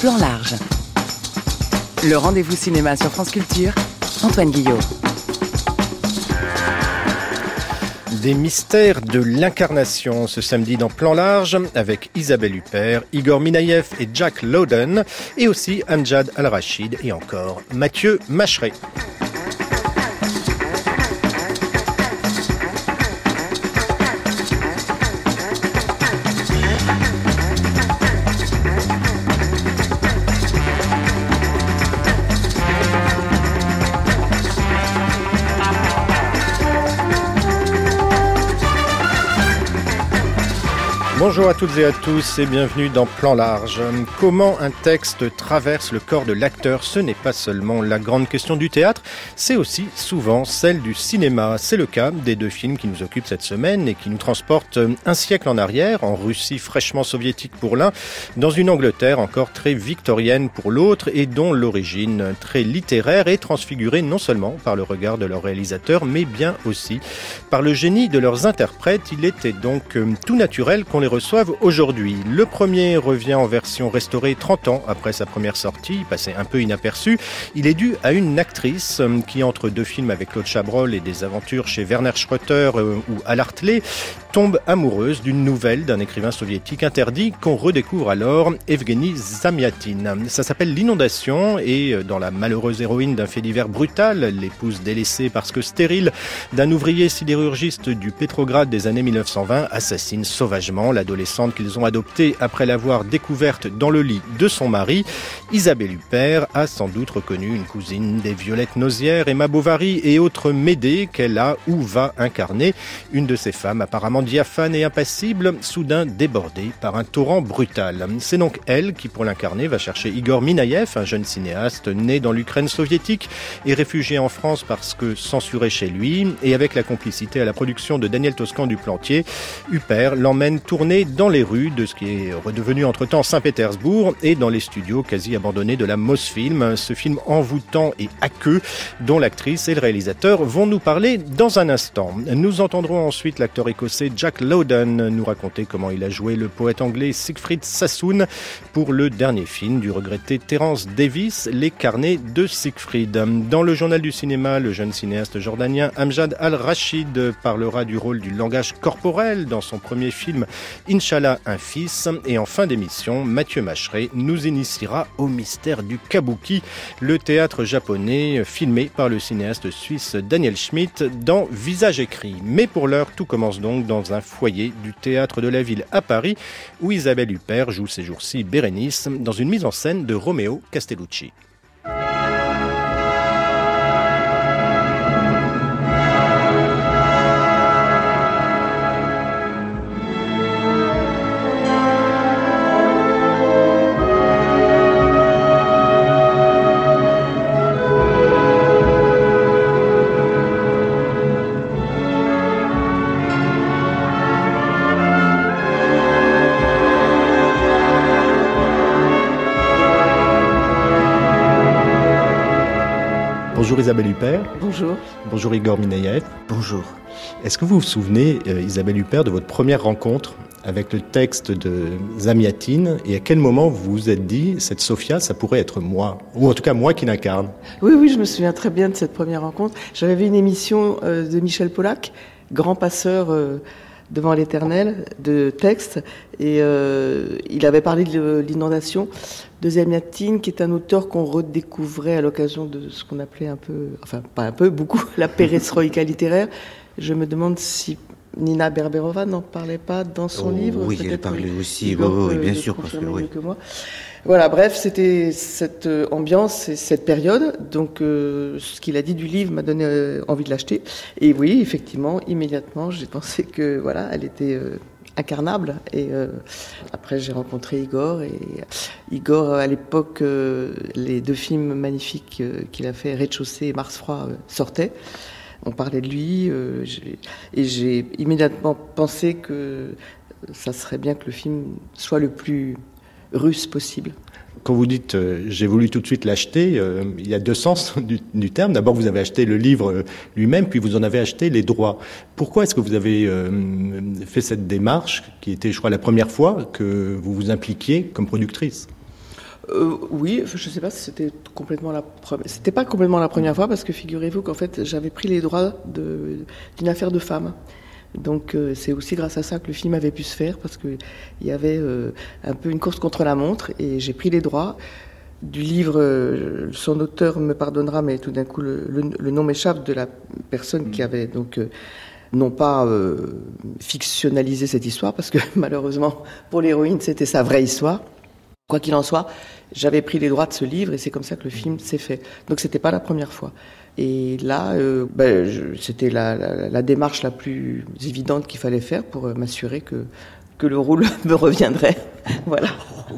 Plan large. Le rendez-vous cinéma sur France Culture, Antoine Guillot. Des mystères de l'incarnation ce samedi dans Plan large avec Isabelle Huppert, Igor Minaïev et Jack Lowden et aussi Amjad Al-Rachid et encore Mathieu Macheret. Bonjour à toutes et à tous et bienvenue dans Plan large. Comment un texte traverse le corps de l'acteur, ce n'est pas seulement la grande question du théâtre, c'est aussi souvent celle du cinéma. C'est le cas des deux films qui nous occupent cette semaine et qui nous transportent un siècle en arrière, en Russie fraîchement soviétique pour l'un, dans une Angleterre encore très victorienne pour l'autre et dont l'origine très littéraire est transfigurée non seulement par le regard de leurs réalisateurs, mais bien aussi par le génie de leurs interprètes. Il était donc tout naturel qu'on les reçoivent aujourd'hui. Le premier revient en version restaurée 30 ans après sa première sortie, passé un peu inaperçu. Il est dû à une actrice qui, entre deux films avec Claude Chabrol et des aventures chez Werner Schröter ou Al Hartley, tombe amoureuse d'une nouvelle d'un écrivain soviétique interdit qu'on redécouvre alors, Evgeny Zamyatin. Ça s'appelle L'Inondation et dans la malheureuse héroïne d'un fait divers brutal, l'épouse délaissée parce que stérile d'un ouvrier sidérurgiste du Pétrograd des années 1920 assassine sauvagement l'adolescente qu'ils ont adoptée après l'avoir découverte dans le lit de son mari. Isabelle Huppert a sans doute reconnu une cousine des Violettes Nozières, Emma Bovary et autres Médée qu'elle a ou va incarner, une de ces femmes apparemment diaphane et impassible, soudain débordée par un torrent brutal. C'est donc elle qui, pour l'incarner, va chercher Igor Minaïev, un jeune cinéaste né dans l'Ukraine soviétique et réfugié en France parce que censuré chez lui, et avec la complicité à la production de Daniel Toscan du Plantier, Huppert l'emmène tourner dans les rues de ce qui est redevenu entre-temps Saint-Pétersbourg et dans les studios quasi abandonnés de la Mosfilm, ce film envoûtant et aqueux dont l'actrice et le réalisateur vont nous parler dans un instant. Nous entendrons ensuite l'acteur écossais Jack Lowden nous raconter comment il a joué le poète anglais Siegfried Sassoon pour le dernier film du regretté Terence Davies, Les Carnets de Siegfried. Dans le journal du cinéma, le jeune cinéaste jordanien Amjad Al-Rachid parlera du rôle du langage corporel dans son premier film Inch'Allah, un fils. Et en fin d'émission, Mathieu Macheret nous initiera au mystère du kabuki, le théâtre japonais filmé par le cinéaste suisse Daniel Schmitt dans Visage écrit. Mais pour l'heure, tout commence donc dans un foyer du théâtre de la ville à Paris, où Isabelle Huppert joue ces jours-ci Bérénice dans une mise en scène de Romeo Castellucci. Bonjour Isabelle Huppert. Bonjour. Bonjour Igor Minaïev. Bonjour. Est-ce que vous vous souvenez, Isabelle Huppert, de votre première rencontre avec le texte de Zamyatin et à quel moment vous vous êtes dit, cette Sophia, ça pourrait être moi, ou en tout cas moi qui l'incarne? Oui, je me souviens très bien de cette première rencontre. J'avais vu une émission de Michel Polac, grand passeur devant l'éternel, de texte, et il avait parlé de l'inondation de Zamyatin, qui est un auteur qu'on redécouvrait à l'occasion de ce qu'on appelait un peu, enfin pas un peu, beaucoup, la perestroïka littéraire. Je me demande si Nina Berberova n'en parlait pas dans son livre. Oui, elle parlait aussi, oui, bien sûr. Parce que, oui. Que moi. Voilà, bref, c'était cette ambiance et cette période. Donc, ce qu'il a dit du livre m'a donné envie de l'acheter. Et oui, effectivement, immédiatement, j'ai pensé que voilà, elle était incarnable. Et après, j'ai rencontré Igor. Et Igor, à l'époque, les deux films magnifiques qu'il a fait, Rez-de-chaussée et Mars froid, sortaient. On parlait de lui, et j'ai immédiatement pensé que ça serait bien que le film soit le plus russe possible. Quand vous dites j'ai voulu tout de suite l'acheter, il y a deux sens du terme. D'abord, vous avez acheté le livre lui-même, puis vous en avez acheté les droits. Pourquoi est-ce que vous avez fait cette démarche, qui était, je crois, la première fois que vous vous impliquiez comme productrice ? Oui, je ne sais pas si c'était complètement la première. C'était pas complètement la première fois parce que figurez-vous qu'en fait j'avais pris les droits d'une affaire de femme. Donc c'est aussi grâce à ça que le film avait pu se faire parce qu'il y avait un peu une course contre la montre et j'ai pris les droits du livre. Son auteur me pardonnera, mais tout d'un coup le nom m'échappe de la personne qui avait donc non pas fictionnalisé cette histoire parce que malheureusement pour l'héroïne c'était sa vraie histoire. Quoi qu'il en soit, j'avais pris les droits de ce livre et c'est comme ça que le film s'est fait. Donc c'était pas la première fois. Et là, c'était la démarche la plus évidente qu'il fallait faire pour m'assurer que le rôle me reviendrait. Voilà.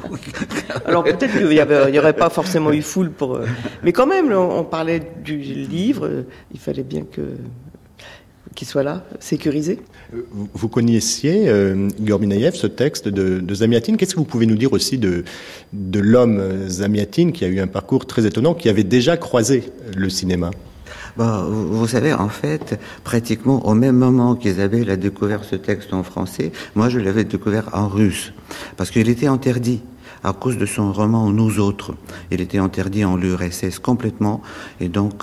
Alors peut-être qu'il y aurait pas forcément eu foule pour... mais quand même, on parlait du livre, il fallait bien qu'il soit là, sécurisé. Vous connaissiez, Igor Minaïev, ce texte de Zamiatine. Qu'est-ce que vous pouvez nous dire aussi de l'homme Zamiatine, qui a eu un parcours très étonnant, qui avait déjà croisé le cinéma? Vous savez, en fait, pratiquement au même moment qu'Isabelle a découvert ce texte en français, moi je l'avais découvert en russe, parce qu'il était interdit. À cause de son roman Nous autres, il était interdit en l'URSS complètement, et donc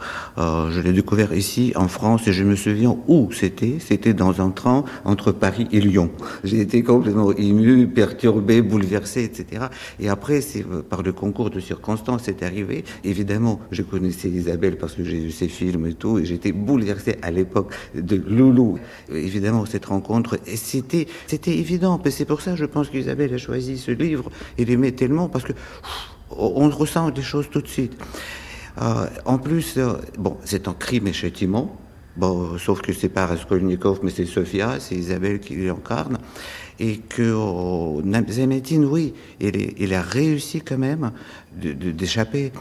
je l'ai découvert ici en France, et je me souviens où c'était dans un train entre Paris et Lyon. J'ai été complètement ému, perturbé, bouleversé, etc. Et après, c'est par le concours de circonstances, c'est arrivé. Évidemment, je connaissais Isabelle parce que j'ai vu ses films et tout, et j'étais bouleversé à l'époque de Loulou. Évidemment, cette rencontre, et c'était évident. C'est pour ça, je pense qu'Isabelle a choisi ce livre. Il aimait tellement parce que on ressent des choses tout de suite. En plus, c'est un crime et châtiment. Sauf que c'est pas Raskolnikov, mais c'est Sofia, c'est Isabelle qui l'incarne. Et que Zamiatine, oui, il a réussi quand même d'échapper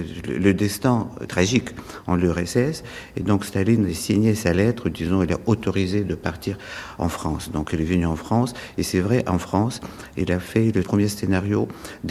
le destin tragique en l'URSS. Et donc Staline a signé sa lettre, disons, il a autorisé de partir en France. Donc il est venu en France, et c'est vrai, en France, il a fait le premier scénario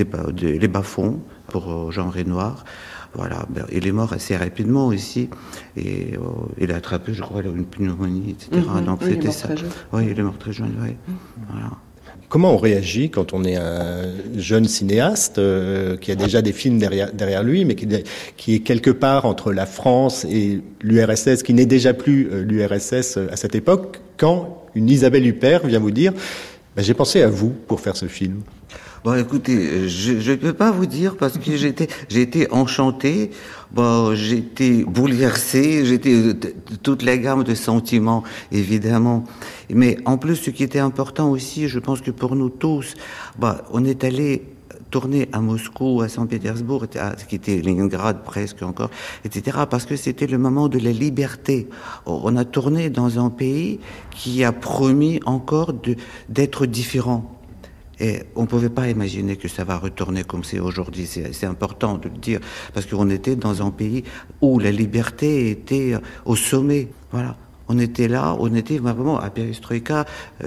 Les Bas-fonds pour Jean Renoir. Voilà, il est mort assez rapidement ici, et il a attrapé, je crois, une pneumonie, etc. Donc oui, c'était ça. Oui, il est mort très jeune, oui. Voilà. Comment on réagit quand on est un jeune cinéaste qui a déjà des films derrière lui, mais qui est quelque part entre la France et l'URSS, qui n'est déjà plus l'URSS à cette époque, quand une Isabelle Huppert vient vous dire j'ai pensé à vous pour faire ce film? Écoutez, je peux pas vous dire parce que j'ai été enchanté, j'étais bouleversé, j'étais toute la gamme de sentiments, évidemment. Mais en plus, ce qui était important aussi, je pense que pour nous tous, on est allé tourner à Moscou, à Saint-Pétersbourg, qui était Leningrad presque encore, etc., parce que c'était le moment de la liberté. On a tourné dans un pays qui a promis encore d'être différent. Et on ne pouvait pas imaginer que ça va retourner comme c'est aujourd'hui. C'est important de le dire, parce qu'on était dans un pays où la liberté était au sommet. Voilà. On était là, on était vraiment à Perestroïka,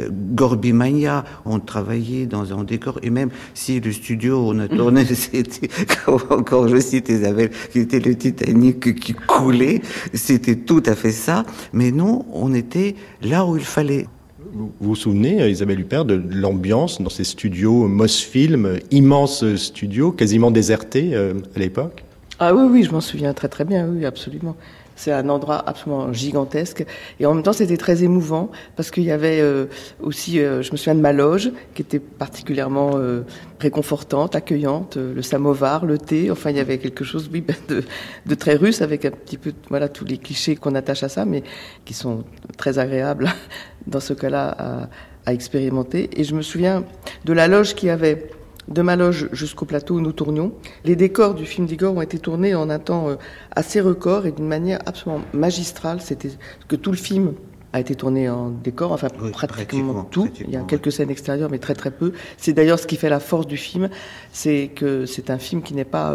Gorbimania, on travaillait dans un décor, et même si le studio on a tourné, c'était, encore je cite Isabelle, qui était le Titanic qui coulait, c'était tout à fait ça, mais nous, on était là où il fallait. Vous vous souvenez, Isabelle Huppert, de l'ambiance dans ces studios Mosfilm, immenses studios, quasiment désertés à l'époque? Ah oui, je m'en souviens très très bien, oui, absolument. C'est un endroit absolument gigantesque. Et en même temps, c'était très émouvant parce qu'il y avait aussi, je me souviens de ma loge, qui était particulièrement réconfortante, accueillante, le samovar, le thé. Enfin, il y avait quelque chose, oui, de très russe avec un petit peu, voilà, tous les clichés qu'on attache à ça, mais qui sont très agréables dans ce cas-là à expérimenter. Et je me souviens de la loge qu'il y avait. De ma loge jusqu'au plateau où nous tournions. Les décors du film d'Igor ont été tournés en un temps assez record et d'une manière absolument magistrale. C'était que tout le film a été tourné en décor, enfin oui, pratiquement tout. Il y a quelques scènes extérieures, mais très très peu. C'est d'ailleurs ce qui fait la force du film, c'est que c'est un film qui n'est pas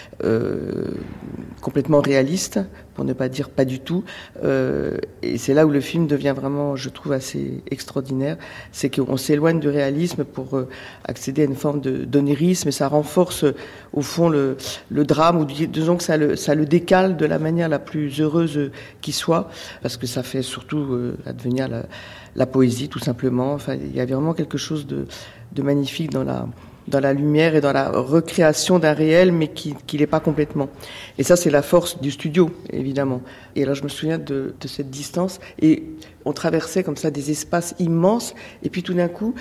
complètement réaliste, pour ne pas dire pas du tout. Et c'est là où le film devient vraiment, je trouve, assez extraordinaire. C'est qu'on s'éloigne du réalisme pour accéder à une forme d'onirisme, et ça renforce au fond le drame, ou disons que ça le décale de la manière la plus heureuse qui soit, parce que ça fait surtout advenir la poésie, tout simplement. Enfin, il y a vraiment quelque chose de magnifique dans dans la lumière et dans la recréation d'un réel, mais qui l'est pas complètement. Et ça, c'est la force du studio, évidemment. Et alors, je me souviens de cette distance, et on traversait comme ça des espaces immenses, et puis tout d'un coup,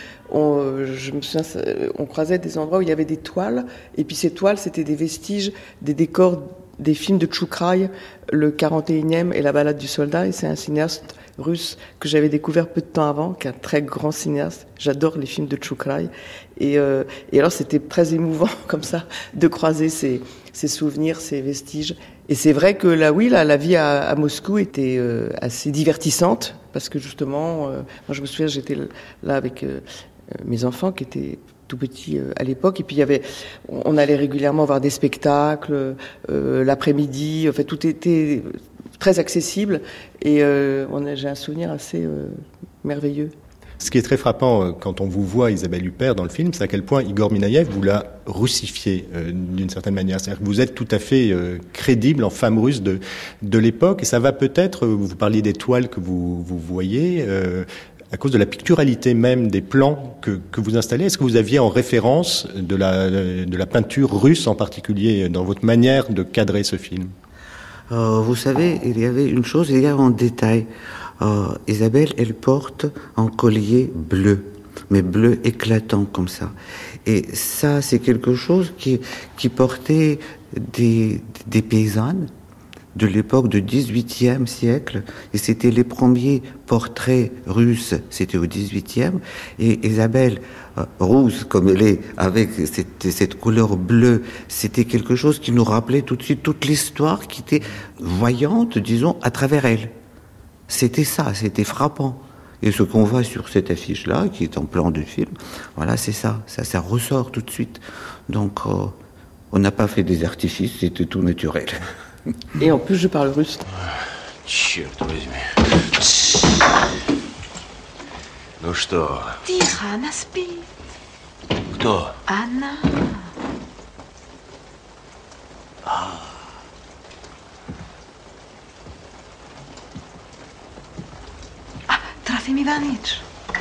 je me souviens, on croisait des endroits où il y avait des toiles, et puis ces toiles, c'était des vestiges, des décors des films de Tchoukrai, le 41e et la balade du soldat, et c'est un cinéaste russe que j'avais découvert peu de temps avant, qui est un très grand cinéaste. J'adore les films de Tchoukrai. Et alors, c'était très émouvant, comme ça, de croiser ces souvenirs, ces vestiges. Et c'est vrai que la vie à Moscou était assez divertissante, parce que justement, moi je me souviens, j'étais là avec mes enfants qui étaient tout petits à l'époque, et puis on allait régulièrement voir des spectacles, l'après-midi, en fait, tout était très accessible, et j'ai un souvenir assez merveilleux. Ce qui est très frappant quand on vous voit, Isabelle Huppert, dans le film, c'est à quel point Igor Minaïev vous l'a russifié d'une certaine manière. C'est-à-dire que vous êtes tout à fait crédible en femme russe de l'époque, et ça va peut-être, vous parliez des toiles que vous voyez, à cause de la picturalité même des plans que vous installez. Est-ce que vous aviez en référence de la peinture russe en particulier dans votre manière de cadrer ce film ? Vous savez, il y avait une chose, il y a en détail. Isabelle, elle porte un collier bleu, mais bleu éclatant comme ça. Et ça, c'est quelque chose qui portait des paysannes de l'époque du XVIIIe siècle. Et c'était les premiers portraits russes, c'était au XVIIIe. Et Isabelle, rousse comme elle est, avec cette couleur bleue, c'était quelque chose qui nous rappelait tout de suite toute l'histoire qui était voyante, disons, à travers elle. C'était ça, c'était frappant. Et ce qu'on voit sur cette affiche-là, qui est en plan du film, voilà, c'est ça ressort tout de suite. Donc, on n'a pas fait des artifices, c'était tout naturel. Et en plus, je parle russe. Черт возьми. Ну что? Тихо, она спит. Кто? Она. Trofim Ivanić.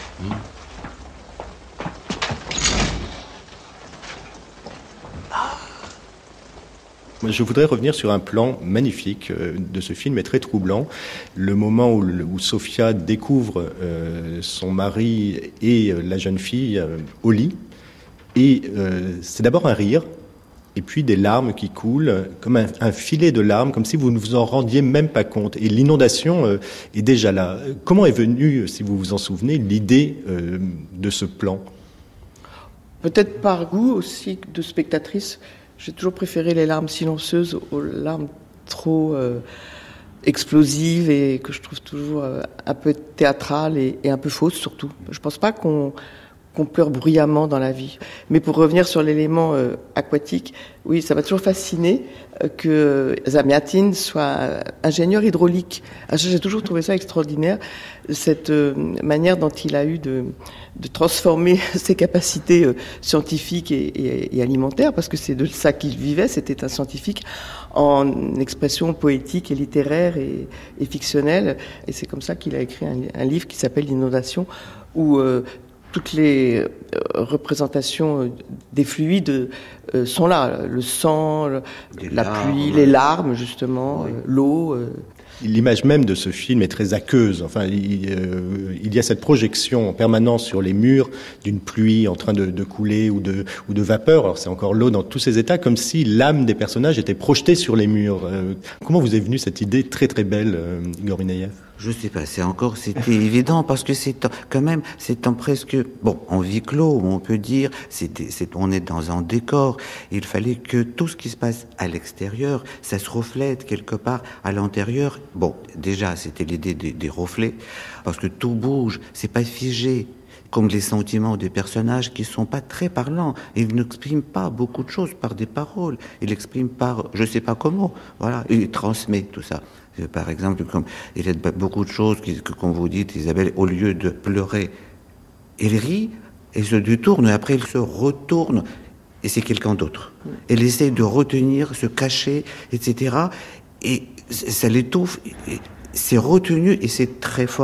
Je voudrais revenir sur un plan magnifique de ce film et très troublant. Le moment où Sofia découvre son mari et la jeune fille au lit. Et c'est d'abord un rire, et puis des larmes qui coulent, comme un filet de larmes, comme si vous ne vous en rendiez même pas compte. Et l'inondation est déjà là. Comment est venue, si vous vous en souvenez, l'idée de ce plan ? Peut-être par goût aussi de spectatrice. J'ai toujours préféré les larmes silencieuses aux larmes trop explosives et que je trouve toujours un peu théâtrales et un peu fausses surtout. Je pense pas qu'on pleure bruyamment dans la vie. Mais pour revenir sur l'élément aquatique, oui, ça m'a toujours fasciné que Zamiatin soit ingénieur hydraulique. J'ai toujours trouvé ça extraordinaire, cette manière dont il a eu de transformer ses capacités scientifiques et alimentaires, parce que c'est de ça qu'il vivait, c'était un scientifique, en expression poétique et littéraire et fictionnelle. Et c'est comme ça qu'il a écrit un livre qui s'appelle L'Inondation, où toutes les représentations des fluides sont là. Le sang, la pluie, les larmes, justement, oui. L'eau. L'image même de ce film est très aqueuse. Enfin, il y a cette projection en permanence sur les murs d'une pluie en train de couler ou de vapeur. Alors c'est encore l'eau dans tous ces états, comme si l'âme des personnages était projetée sur les murs. Comment vous est venue cette idée très très belle, Igor Minaïev ? Je sais pas, c'était évident parce que c'est en presque, en huis clos, on peut dire, on est dans un décor. Il fallait que tout ce qui se passe à l'extérieur, ça se reflète quelque part à l'intérieur. Bon, déjà, c'était l'idée des reflets, parce que tout bouge, c'est pas figé. Comme les sentiments des personnages qui sont pas très parlants. Ils n'expriment pas beaucoup de choses par des paroles. Ils expriment par, je sais pas comment. Voilà. Il transmet tout ça. Par exemple, comme il y a beaucoup de choses que comme vous dites, Isabelle, au lieu de pleurer, elle rit, elle se détourne, et après elle se retourne, et c'est quelqu'un d'autre. Elle essaie de retenir, se cacher, etc. Et ça l'étouffe. C'est retenu et c'est très fort.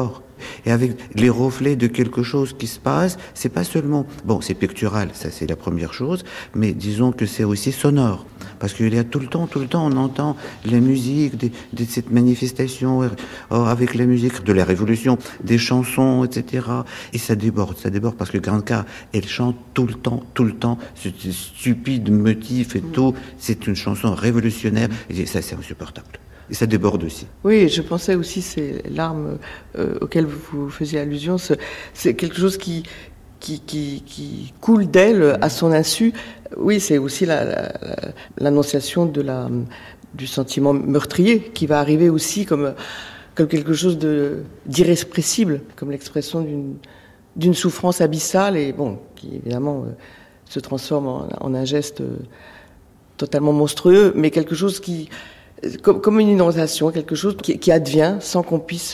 et avec les reflets de quelque chose qui se passe. C'est pas seulement, bon, c'est pictural, ça c'est la première chose, mais disons que c'est aussi sonore. Parce qu'il y a tout le temps, on entend la musique de cette manifestation avec la musique de la Révolution, des chansons, etc. Et ça déborde parce que Granca, elle chante tout le temps, ce stupide motif et tout. C'est une chanson révolutionnaire et ça, c'est insupportable. Et ça déborde aussi. Oui, je pensais aussi, ces larmes auxquelles vous faisiez allusion, c'est quelque chose qui coule d'elle à son insu. Oui, c'est aussi l'annonciation du sentiment meurtrier qui va arriver aussi comme quelque chose d'irrépressible, comme l'expression d'une souffrance abyssale et bon, qui évidemment se transforme en un geste totalement monstrueux, mais quelque chose comme une inondation, quelque chose qui advient sans qu'on puisse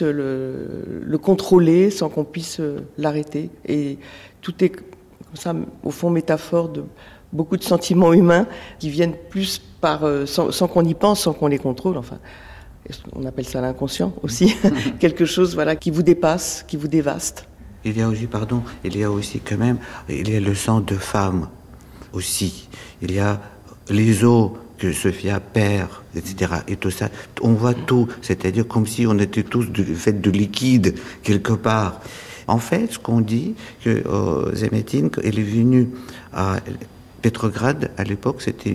le contrôler, sans qu'on puisse l'arrêter. Et tout est comme ça, au fond, métaphore de beaucoup de sentiments humains qui viennent plus sans qu'on y pense, sans qu'on les contrôle. Enfin, on appelle ça l'inconscient aussi. Quelque chose, voilà, qui vous dépasse, qui vous dévaste. Il y a aussi quand même, il y a le sang de femme aussi. Il y a les os que Sophia perd, etc. Et tout ça, on voit tout. C'est-à-dire comme si on était tous faits de liquide quelque part. En fait, ce qu'on dit, que Zemetin, elle est venue à Petrograd, à l'époque, c'était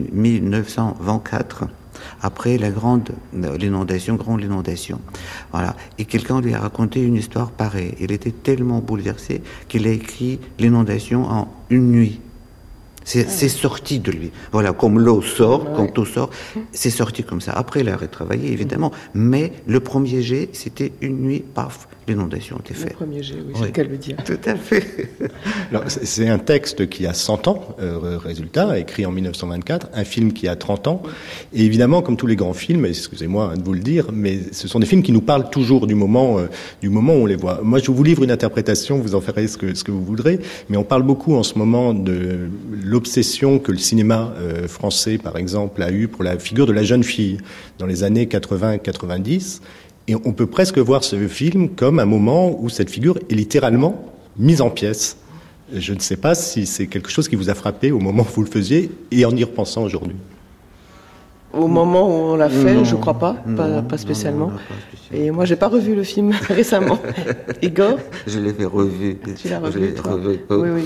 1924, après la grande inondation. Voilà. Et quelqu'un lui a raconté une histoire pareille. Il était tellement bouleversé qu'il a écrit l'inondation en une nuit. C'est sorti de lui. Voilà, comme l'eau sort, quand tout sort, c'est sorti comme ça. Après, il a retravaillé, évidemment. Mais le premier jet, c'était une nuit, paf, l'inondation était faite. Le premier jet, oui, c'est le cas de le dire. Tout à fait. Alors, c'est un texte qui a 100 ans, résultat, écrit en 1924, un film qui a 30 ans. Et évidemment, comme tous les grands films, excusez-moi de vous le dire, mais ce sont des films qui nous parlent toujours du moment où on les voit. Moi, je vous livre une interprétation, vous en ferez ce que vous voudrez, mais on parle beaucoup en ce moment de l'obsession que le cinéma français, par exemple, a eue pour la figure de la jeune fille dans les années 80-90. Et on peut presque voir ce film comme un moment où cette figure est littéralement mise en pièces. Je ne sais pas si c'est quelque chose qui vous a frappé au moment où vous le faisiez et en y repensant aujourd'hui. Au moment où on l'a fait, je ne crois pas, pas spécialement. Et moi, je n'ai pas revu le film récemment. Igor ? Je l'ai revu. Tu l'as revu, toi ? Oui.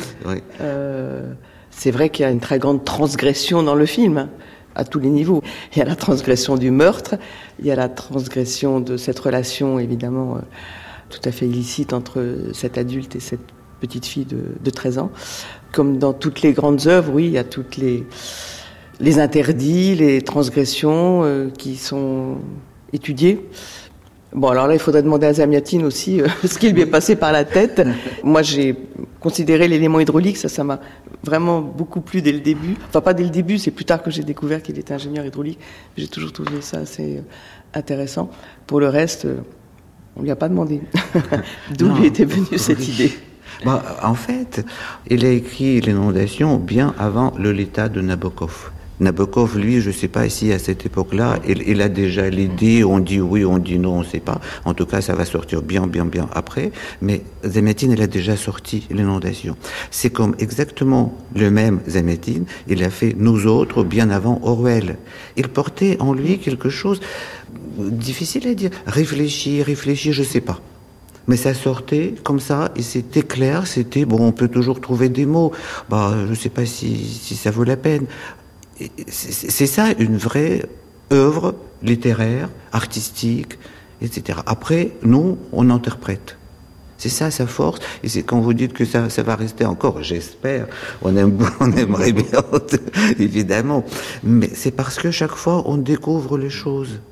C'est vrai qu'il y a une très grande transgression dans le film, à tous les niveaux. Il y a la transgression du meurtre, il y a la transgression de cette relation, évidemment, tout à fait illicite entre cet adulte et cette petite fille de 13 ans. Comme dans toutes les grandes œuvres, oui, il y a toutes les interdits, les transgressions qui sont étudiées. Bon, alors là, il faudrait demander à Zamiatin aussi ce qui lui est passé par la tête. Moi, j'ai considéré l'élément hydraulique, ça m'a vraiment beaucoup plu dès le début. Enfin, pas dès le début, c'est plus tard que j'ai découvert qu'il était ingénieur hydraulique. J'ai toujours trouvé ça assez intéressant. Pour le reste, on lui a pas demandé d'où lui était venue cette idée. Bon, en fait, il a écrit l'inondation bien avant Lolita de Nabokov. Nabokov, lui, je ne sais pas si à cette époque-là, il a déjà l'idée, on dit oui, on dit non, on ne sait pas. En tout cas, ça va sortir bien après. Mais Zemetin, il a déjà sorti l'inondation. C'est comme exactement le même Zemetin, il a fait Nous autres bien avant Orwell. Il portait en lui quelque chose difficile à dire. Réfléchir, je ne sais pas. Mais ça sortait comme ça, et c'était clair, c'était, bon, on peut toujours trouver des mots. Je ne sais pas si ça vaut la peine. C'est ça, une vraie œuvre littéraire, artistique, etc. Après, nous, on interprète. C'est ça sa force. Et c'est quand vous dites que ça va rester encore, j'espère, on aimerait bien, évidemment. Mais c'est parce que chaque fois, on découvre les choses.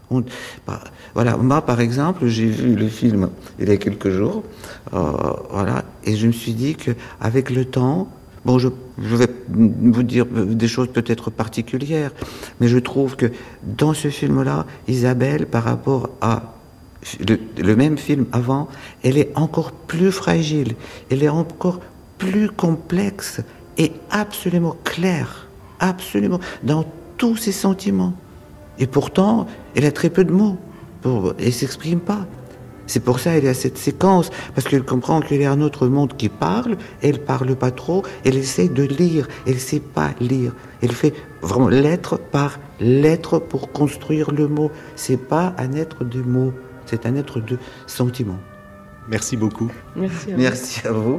Voilà, moi, par exemple, j'ai vu le film il y a quelques jours, et je me suis dit qu'avec le temps, bon, je vais vous dire des choses peut-être particulières, mais je trouve que dans ce film-là, Isabelle, par rapport à le même film avant, elle est encore plus fragile, elle est encore plus complexe et absolument claire, absolument, dans tous ses sentiments. Et pourtant, elle a très peu de mots, elle ne s'exprime pas. C'est pour ça qu'elle a cette séquence, parce qu'elle comprend qu'il y a un autre monde qui parle, elle parle pas trop, elle essaie de lire, elle sait pas lire. Elle fait vraiment lettre par lettre pour construire le mot. C'est pas un être de mots, c'est un être de sentiments. Merci beaucoup. Merci à vous. Merci à vous.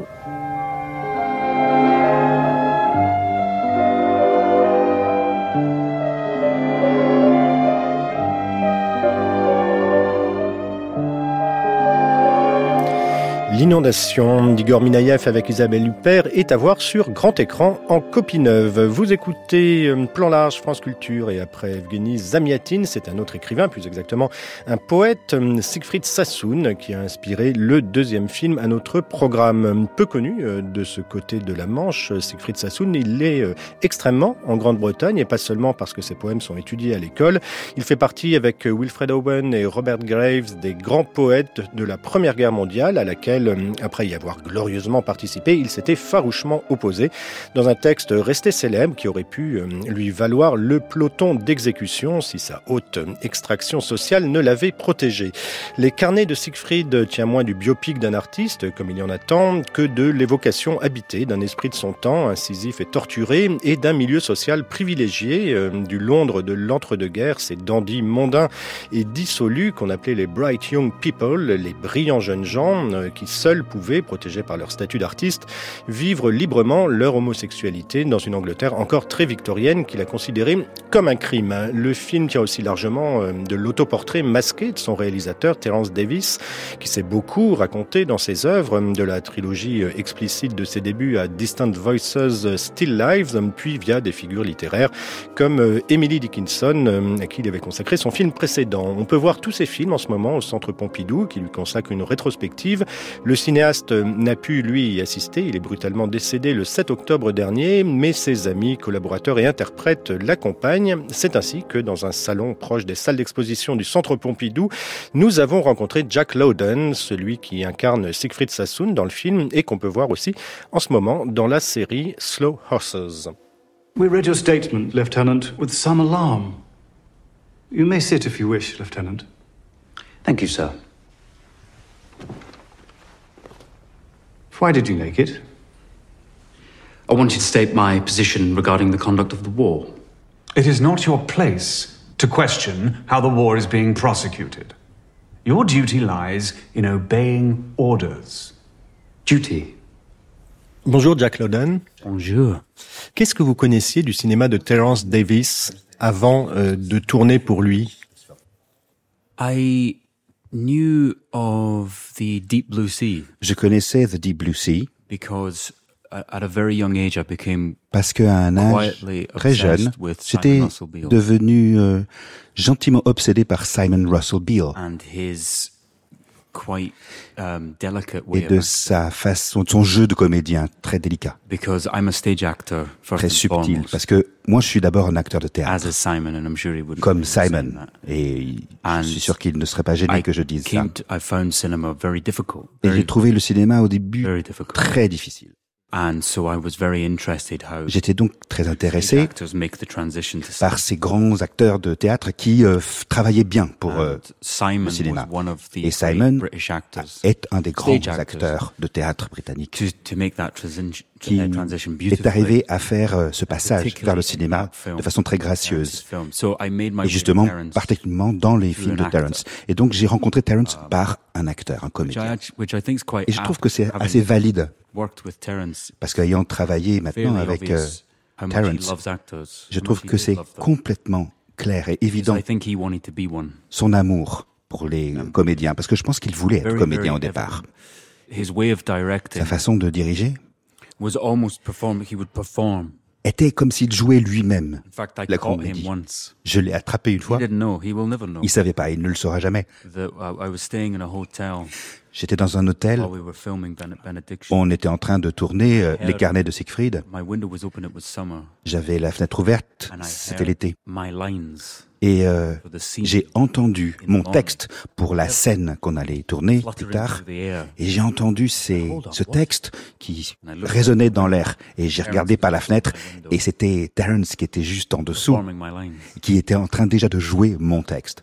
L'inondation d'Igor Minaïev avec Isabelle Huppert est à voir sur grand écran en copie neuve. Vous écoutez Plan Large, France Culture, et après Evgueni Zamyatin, c'est un autre écrivain, plus exactement un poète, Siegfried Sassoon, qui a inspiré le deuxième film à notre programme. Peu connu de ce côté de la Manche, Siegfried Sassoon, il l'est extrêmement en Grande-Bretagne, et pas seulement parce que ses poèmes sont étudiés à l'école. Il fait partie avec Wilfred Owen et Robert Graves des grands poètes de la Première Guerre mondiale, à laquelle après y avoir glorieusement participé, il s'était farouchement opposé dans un texte resté célèbre qui aurait pu lui valoir le peloton d'exécution si sa haute extraction sociale ne l'avait protégé. Les carnets de Siegfried tient moins du biopic d'un artiste, comme il y en a tant, que de l'évocation habitée d'un esprit de son temps, incisif et torturé, et d'un milieu social privilégié, du Londres de l'entre-deux-guerres, ces dandys mondains et dissolus qu'on appelait les bright young people, les brillants jeunes gens qui seuls pouvaient, protégés par leur statut d'artiste, vivre librement leur homosexualité dans une Angleterre encore très victorienne qui la considérait comme un crime. Le film tient aussi largement de l'autoportrait masqué de son réalisateur, Terence Davis, qui s'est beaucoup raconté dans ses œuvres, de la trilogie explicite de ses débuts à Distant Voices, Still Lives, puis via des figures littéraires comme Emily Dickinson, à qui il avait consacré son film précédent. On peut voir tous ses films en ce moment au Centre Pompidou, qui lui consacre une rétrospective. Le cinéaste n'a pu, lui, y assister. Il est brutalement décédé le 7 octobre dernier, mais ses amis, collaborateurs et interprètes l'accompagnent. C'est ainsi que, dans un salon proche des salles d'exposition du Centre Pompidou, nous avons rencontré Jack Lowden, celui qui incarne Siegfried Sassoon dans le film et qu'on peut voir aussi en ce moment dans la série Slow Horses. We read your statement, Lieutenant, with some alarm. You may sit if you wish, Lieutenant. Thank you, sir. Why did you make it? I wanted to state my position regarding the conduct of the war. It is not your place to question how the war is being prosecuted. Your duty lies in obeying orders. Duty. Bonjour Jack Lowden. Bonjour. Qu'est-ce que vous connaissiez du cinéma de Terence Davis avant de tourner pour lui? I knew of the Deep Blue Sea. Je connaissais The Deep Blue Sea because at a very young age I became parce qu'à un âge très jeune, j'étais devenu gentiment obsédé par Simon Russell Beale and his quite delicate et way de of sa façon, de son jeu de comédien très délicat, because I'm a stage actor first très and subtil. foremost, Parce que moi, je suis d'abord un acteur de as théâtre, a Simon, and I'm sure he would comme say Simon, that. et And je suis sûr qu'il ne serait pas gêné que je dise ça. I found cinema very difficult. Et j'ai trouvé le cinéma au début very difficult. très difficile. And so I was very interested how J'étais donc très stage intéressé actors make the transition to par ces grands acteurs de théâtre qui travaillaient bien pour And Simon le cinéma. was one of the Et great Simon British actors est un des grands stage acteurs de théâtre britannique to make that qui transition est beautifully. arrivé à faire ce passage particularly vers le in cinéma that film, de façon très Terrence's gracieuse. film. So I made my Et way to justement, Terrence, particulièrement dans les through films an de Terence. Et donc, j'ai rencontré Terence par un acteur, un comédien. which I think is quite Et je trouve apt, que c'est having assez valide, worked with Terence, parce qu'ayant travaillé maintenant fairly avec obvious how much he Terence, loves actors, je how trouve much he que did c'est love them. complètement clair et évident Because I think he wanted to be one. son amour pour les comédiens, parce que je pense qu'il voulait être Very, comédien very au départ. His way of directing Sa façon de diriger was almost he would perform. était comme s'il jouait lui-même In fact, I la caught comédie. him once. Je l'ai attrapé une He fois. didn't know. He will never know. Il savait pas, il ne le saura jamais. I was staying in a hotel J'étais dans un hôtel. On était en train de tourner Les Carnets de Siegfried. J'avais la fenêtre ouverte, c'était l'été. Et j'ai entendu mon texte pour la scène qu'on allait tourner plus tard. Et j'ai entendu ce texte qui résonnait dans l'air. Et j'ai regardé par la fenêtre et c'était Terence qui était juste en dessous, qui était en train déjà de jouer mon texte.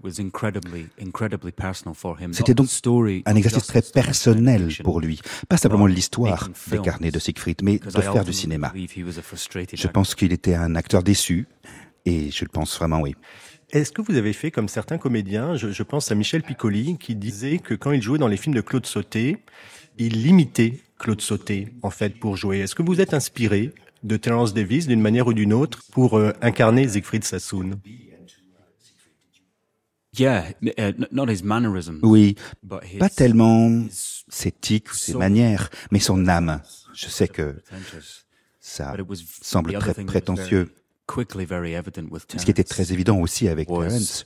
C'était donc un exercice très personnel pour lui. Pas simplement l'histoire des Carnets de Siegfried, mais de faire du cinéma. Je pense qu'il était un acteur déçu. Et je le pense vraiment, oui. Est-ce que vous avez fait comme certains comédiens, je pense à Michel Piccoli, qui disait que quand il jouait dans les films de Claude Sautet, il imitait Claude Sautet, en fait, pour jouer. Est-ce que vous êtes inspiré de Terence Davies d'une manière ou d'une autre pour incarner Siegfried Sassoon? Oui, pas tellement ses tics ou ses manières, mais son âme. Je sais que ça semble très prétentieux. Ce qui était très évident aussi avec Terence,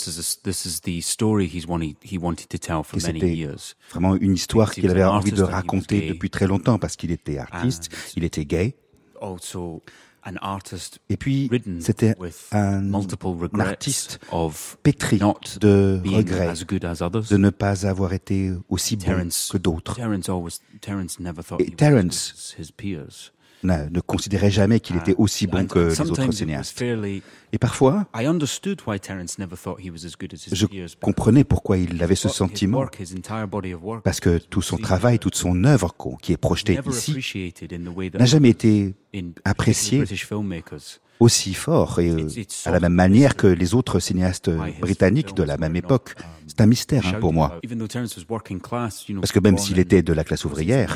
c'était vraiment une histoire qu'il avait envie de raconter depuis très longtemps parce qu'il était artiste, il était gay. Et puis, c'était un artiste pétri de regrets de ne pas avoir été aussi bon que d'autres. Et Terence ne considérait jamais qu'il était aussi bon que les autres cinéastes. Et parfois, je comprenais pourquoi il avait ce sentiment, parce que tout son travail, toute son œuvre qui est projetée ici, n'a jamais été apprécié aussi fort et à la même manière que les autres cinéastes britanniques de la même époque. C'est un mystère pour moi. Parce que même s'il était de la classe ouvrière,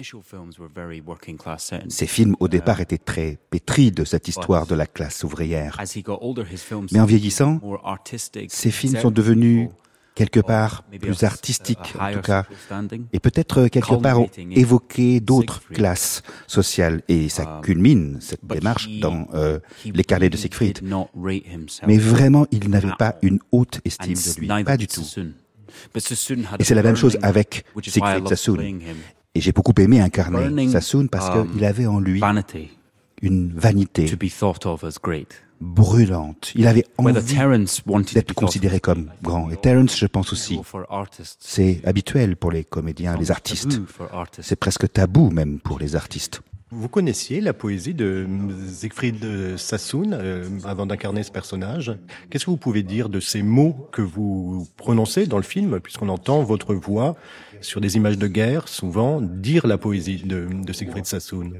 ses films au départ étaient très pétris de cette histoire de la classe ouvrière. Mais en vieillissant, ses films sont devenus quelque part plus artistiques, en tout cas, et peut-être quelque part ont évoqué d'autres classes sociales. Et ça culmine, cette démarche, dans Les Carnets de Siegfried. Mais vraiment, il n'avait pas une haute estime de lui, pas du tout. Et c'est la même chose avec Siegfried Sassoon. Et j'ai beaucoup aimé incarner Sassoon parce qu'il avait en lui une vanité brûlante. Il avait envie d'être considéré comme grand. Et Terence, je pense aussi, c'est habituel pour les comédiens, les artistes. C'est presque tabou même pour les artistes. Vous connaissiez la poésie de Siegfried Sassoon avant d'incarner ce personnage. Qu'est-ce que vous pouvez dire de ces mots que vous prononcez dans le film, puisqu'on entend votre voix sur des images de guerre, souvent, dire la poésie de Siegfried Sassoon?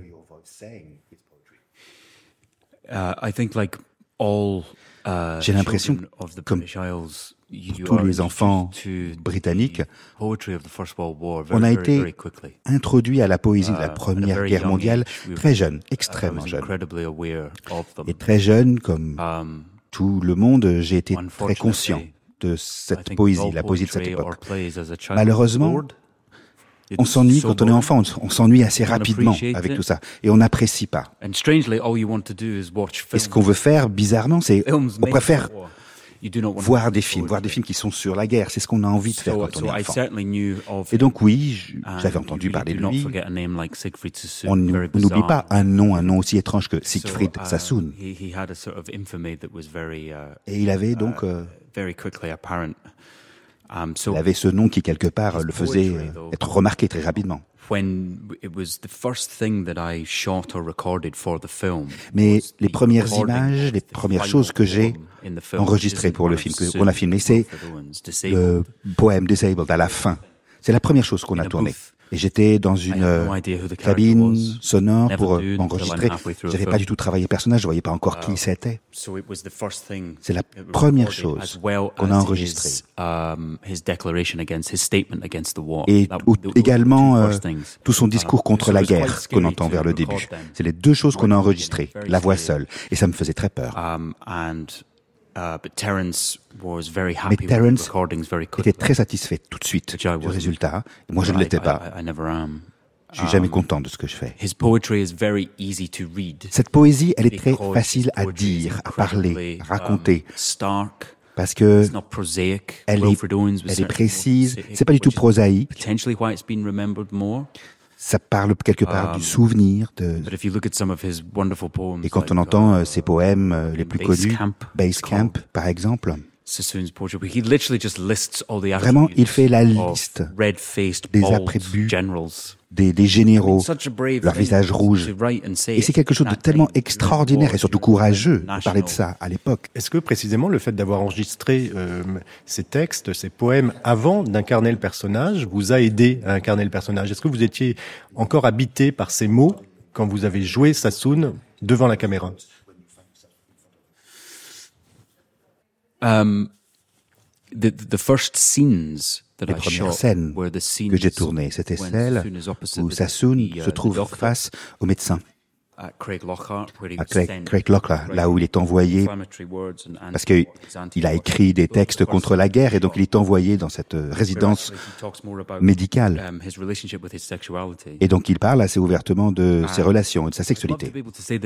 J'ai l'impression, comme tous les enfants britanniques, on a été introduit à la poésie de la Première Guerre mondiale très jeune, extrêmement jeune. Et très jeune, comme tout le monde, j'ai été très conscient de cette poésie, la poésie de cette époque. Malheureusement, on s'ennuie quand on est enfant, on s'ennuie assez rapidement avec tout ça, et on n'apprécie pas. Et ce qu'on veut faire, bizarrement, c'est on préfère voir des films qui sont sur la guerre. C'est ce qu'on a envie de faire quand on est enfant. Et donc oui, j'avais entendu parler de lui. On n'oublie pas un nom aussi étrange que Siegfried Sassoon. Et il avait donc... il avait ce nom qui, quelque part, le faisait être remarqué très rapidement. Mais les premières images, les premières choses que j'ai enregistrées pour le film, qu'on a filmé, c'est le poème Disabled à la fin. C'est la première chose qu'on a tournée. Et j'étais dans une cabine sonore pour enregistrer. J'avais pas du tout travaillé le personnage, je voyais pas encore qui c'était. C'est la première chose qu'on a enregistrée. Et également tout son discours contre la guerre qu'on entend vers le début. C'est les deux choses qu'on a enregistrées, la voix seule. Et ça me faisait très peur. Mais Terence était très satisfait tout de suite du résultat. Et moi, je ne l'étais pas. Je suis jamais content de ce que je fais. Cette poésie, elle est très facile à dire, à parler, à raconter. parce que elle est précise, c'est pas du tout prosaïque. Ça parle quelque part du souvenir et quand on entend ses poèmes les plus connus, Base Camp par exemple, vraiment il fait la liste des attributs des généraux, leur visage rouge. Et c'est quelque chose de tellement extraordinaire et surtout courageux de parler de ça à l'époque. Est-ce que précisément le fait d'avoir enregistré ces textes, ces poèmes avant d'incarner le personnage vous a aidé à incarner le personnage? Est-ce que vous étiez encore habité par ces mots quand vous avez joué Sassoon devant la caméra? Les premières scènes que j'ai tournées, c'était celle où Sassoon se trouve face au médecin, à Craig Lockhart, là où il est envoyé, parce qu'il a écrit des textes contre la guerre, et donc il est envoyé dans cette résidence médicale. Et donc il parle assez ouvertement de ses relations et de sa sexualité.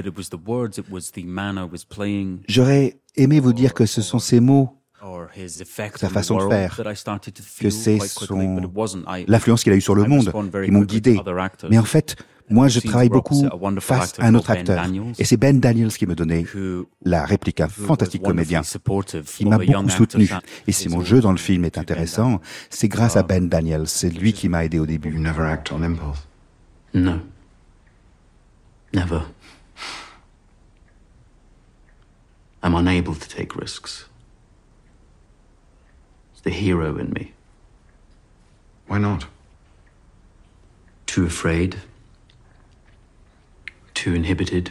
J'aurais aimé vous dire que ce sont ces mots, sa façon de faire, que c'est l'influence qu'il a eue sur le monde qui m'ont guidé. Mais en fait, moi, je travaille beaucoup face à un autre acteur. Et c'est Ben Daniels qui me donnait la réplique, un fantastique comédien. Il m'a beaucoup soutenu. Et si mon jeu dans le film est intéressant, c'est grâce à Ben Daniels. C'est lui qui m'a aidé au début. You never act on impulse. No. Never. I'm unable to take risks. It's the hero in me. Why not? Too afraid. Too inhibited.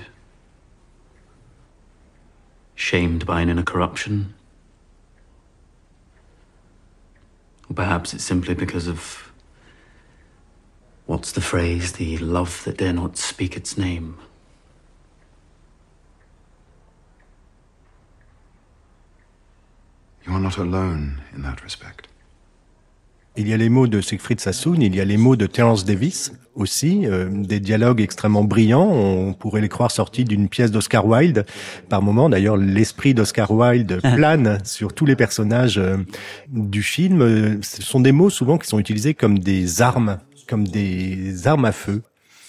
Shamed by an inner corruption. Or perhaps it's simply because of, what's the phrase, the love that dare not speak its name. You are not alone in that respect. Il y a les mots de Siegfried Sassoon, il y a les mots de Terence Davis aussi, des dialogues extrêmement brillants, on pourrait les croire sortis d'une pièce d'Oscar Wilde. Par moments, d'ailleurs, l'esprit d'Oscar Wilde plane sur tous les personnages du film. Ce sont des mots souvent qui sont utilisés comme des armes à feu.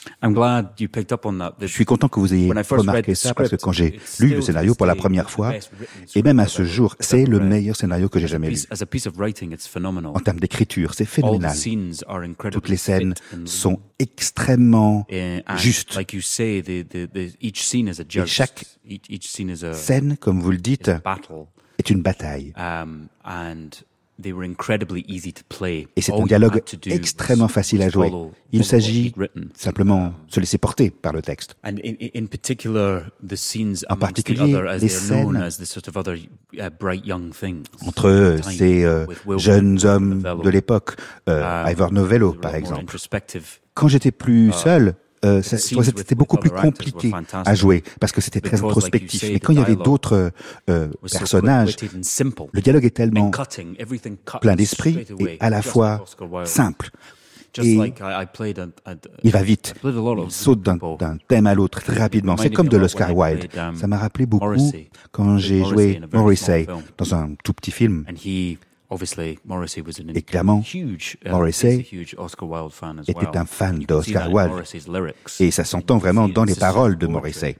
Je suis content que vous ayez remarqué ça parce que quand j'ai lu le scénario pour la première fois, et même à ce jour, c'est le meilleur scénario que j'ai jamais lu. En termes d'écriture, c'est phénoménal. Toutes les scènes sont extrêmement justes. Et chaque scène, comme vous le dites, est une bataille. Et c'est un dialogue extrêmement facile à jouer. Il s'agit simplement de se laisser porter par le texte. En particulier, les scènes entre ces jeunes hommes de l'époque, Ivor Novello par exemple. Quand j'étais plus seul, c'était beaucoup plus compliqué à jouer parce que c'était très introspectif. Mais quand il y avait d'autres personnages, le dialogue est tellement plein d'esprit et à la fois simple. Et il va vite, il saute d'un thème à l'autre très rapidement. C'est comme de l'Oscar Wilde. Ça m'a rappelé beaucoup quand j'ai joué Morrissey dans un tout petit film. Et clairement, Morrissey était un fan d'Oscar Wilde. Et ça s'entend vraiment dans les paroles de Morrissey.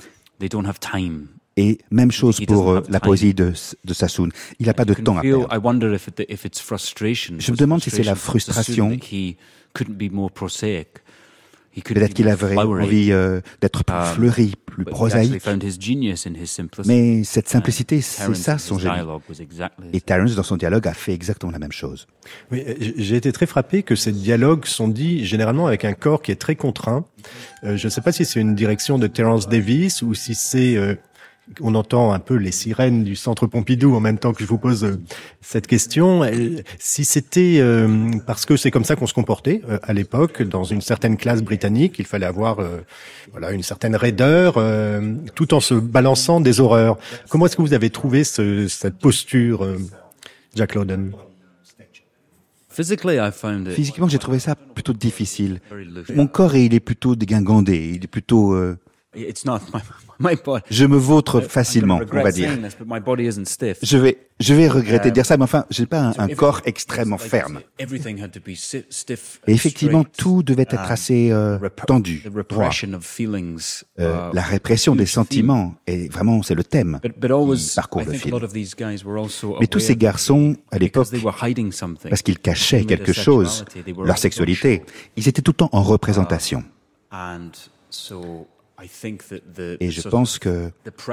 Et même chose pour la poésie de Sassoon. Il n'a pas de temps à perdre. Je me demande si c'est la frustration. Peut-être qu'il avait envie d'être plus fleuri, plus prosaïque. Mais cette simplicité, c'est ça son génie. Et Terence, dans son dialogue, a fait exactement la même chose. Oui, j'ai été très frappé que ces dialogues sont dits généralement avec un corps qui est très contraint. Je ne sais pas si c'est une direction de Terence Davis ou si c'est... on entend un peu les sirènes du Centre Pompidou en même temps que je vous pose cette question. Si c'était parce que c'est comme ça qu'on se comportait à l'époque dans une certaine classe britannique, il fallait avoir une certaine raideur tout en se balançant des horreurs. Comment est-ce que vous avez trouvé cette posture, Jack Lowden? Physiquement, j'ai trouvé ça plutôt difficile. Mon corps, il est plutôt dégingandé, il est plutôt Je me vautre facilement, on va dire. Je vais regretter de dire ça, mais enfin, j'ai pas un corps extrêmement ferme. Et effectivement, tout devait être assez tendu, droit. La répression des sentiments, et vraiment, c'est le thème qui parcourt le film. Mais tous ces garçons, à l'époque, parce qu'ils cachaient quelque chose, leur sexualité, ils étaient tout le temps en représentation. Et je pense que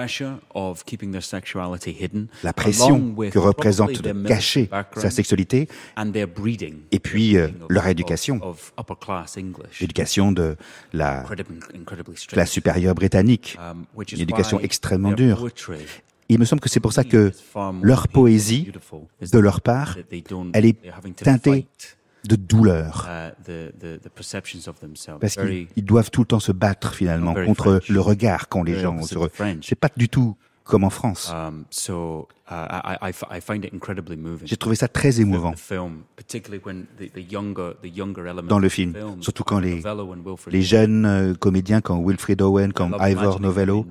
la pression que représente de cacher sa sexualité, et puis leur éducation, l'éducation de la classe supérieure britannique, une éducation extrêmement dure. Il me semble que c'est pour ça que leur poésie, de leur part, elle est teintée de douleur. Parce qu'ils doivent tout le temps se battre, finalement, contre le regard qu'ont les gens sur eux. C'est pas du tout comme en France. J'ai trouvé ça très émouvant dans le film, surtout quand les jeunes comédiens comme Wilfrid Owen, comme Ivor Novello,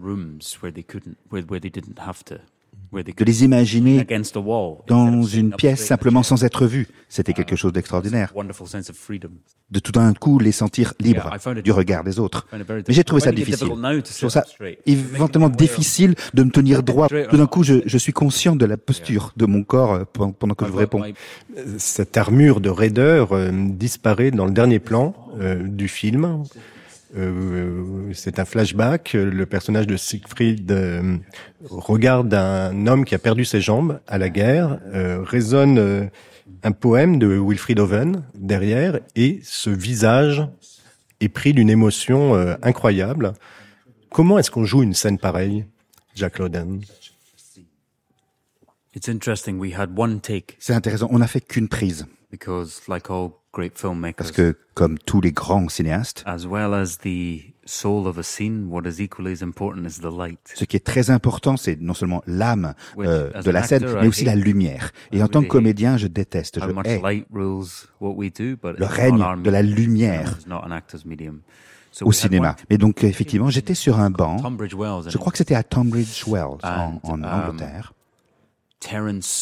de les imaginer dans une pièce simplement sans être vus. C'était quelque chose d'extraordinaire. De tout d'un coup les sentir libres du regard des autres. Mais j'ai trouvé ça difficile. Je trouve ça éventuellement difficile de me tenir droit. Tout d'un coup, je suis conscient de la posture de mon corps pendant que je vous réponds. Cette armure de raideur disparaît dans le dernier plan du film. C'est un flashback. Le personnage de Siegfried regarde un homme qui a perdu ses jambes à la guerre, résonne un poème de Wilfrid Owen derrière, et ce visage est pris d'une émotion incroyable. Comment est-ce qu'on joue une scène pareille, Jack Lowden? C'est intéressant, on n'a fait qu'une prise. Parce que, comme tous les grands cinéastes, ce qui est très important, c'est non seulement l'âme de la scène, mais aussi la lumière. Et en tant que comédien, je déteste, je hais le règne de la lumière au cinéma. Mais donc, effectivement, j'étais sur un banc, je crois que c'était à Tunbridge Wells, en Angleterre. Terence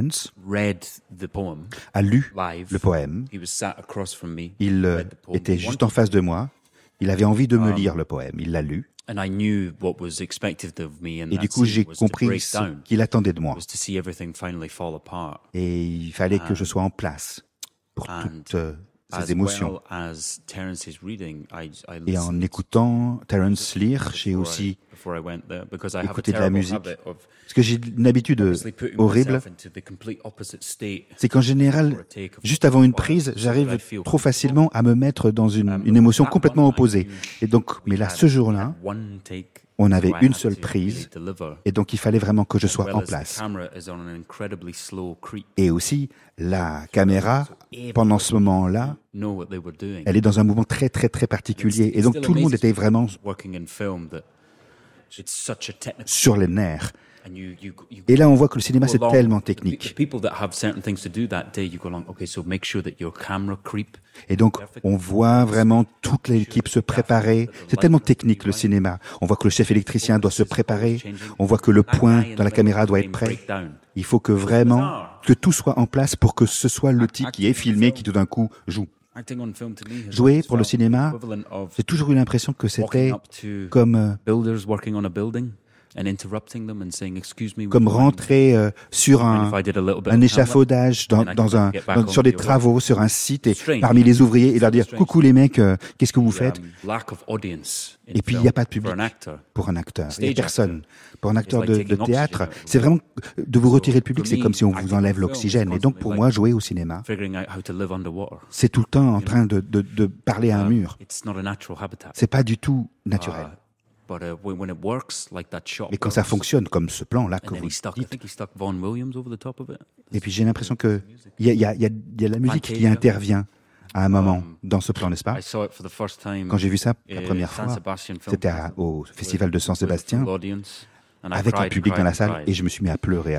a lu le poème. Il était juste en face de moi. Il avait envie de me lire le poème. Il l'a lu. Et du coup, j'ai compris ce qu'il attendait de moi. Et il fallait que je sois en place pour toutes ces émotions. Et en écoutant Terence lire, j'ai aussi écouté de la musique. Parce que j'ai une habitude horrible, c'est qu'en général, juste avant une prise, j'arrive trop facilement à me mettre dans une émotion complètement opposée. Et donc, mais là, ce jour-là, on avait une seule prise, et donc il fallait vraiment que je sois en place. Et aussi, la caméra, pendant ce moment-là, elle est dans un mouvement très, très, très particulier. Et donc tout le monde était vraiment sur les nerfs. Et là, on voit que le cinéma, c'est tellement technique. Et donc, on voit vraiment toute l'équipe se préparer. C'est tellement technique, le cinéma. On voit que le chef électricien doit se préparer. On voit que le point dans la caméra doit être prêt. Il faut que vraiment, que tout soit en place pour que ce soit le type qui est filmé, qui tout d'un coup joue. Jouer pour le cinéma, j'ai toujours eu l'impression que c'était comme rentrer sur un échafaudage sur des travaux, sur un site, et parmi les ouvriers, et leur dire « Coucou les mecs, qu'est-ce que vous faites ?» Et puis il n'y a pas de public pour un acteur, il n'y a personne. Pour un acteur de théâtre, c'est vraiment de vous retirer le public, c'est comme si on vous enlève l'oxygène. Et donc pour moi, jouer au cinéma, c'est tout le temps en train de parler à un mur. C'est pas du tout naturel. Mais quand ça fonctionne comme ce plan-là que vous dites, et puis j'ai l'impression que il y a la musique qui intervient à un moment dans ce plan, n'est-ce pas? Quand j'ai vu ça la première fois, c'était au Festival de San Sébastien, avec le public dans la salle, et je me suis mis à pleurer.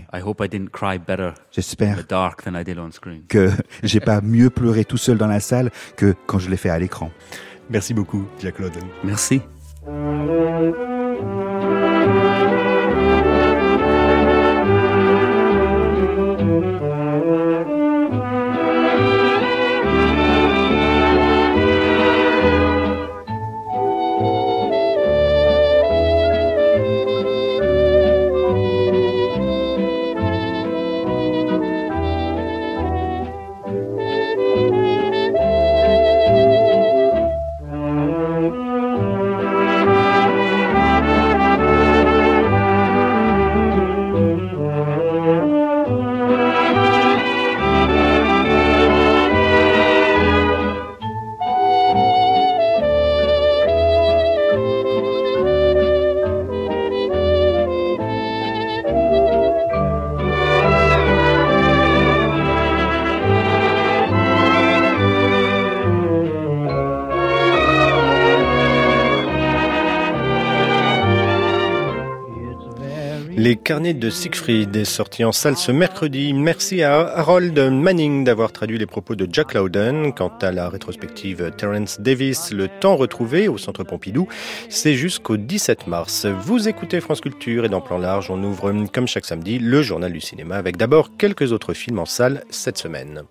J'espère que j'ai pas mieux pleuré tout seul dans la salle que quand je l'ai fait à l'écran. Merci beaucoup, Jack Lowden. Merci. Les carnets de Siegfried est sorti en salle ce mercredi. Merci à Harold Manning d'avoir traduit les propos de Jack Lowden. Quant à la rétrospective Terence Davis, Le temps retrouvé au Centre Pompidou, c'est jusqu'au 17 mars. Vous écoutez France Culture et dans Plan Large, on ouvre comme chaque samedi le journal du cinéma avec d'abord quelques autres films en salle cette semaine.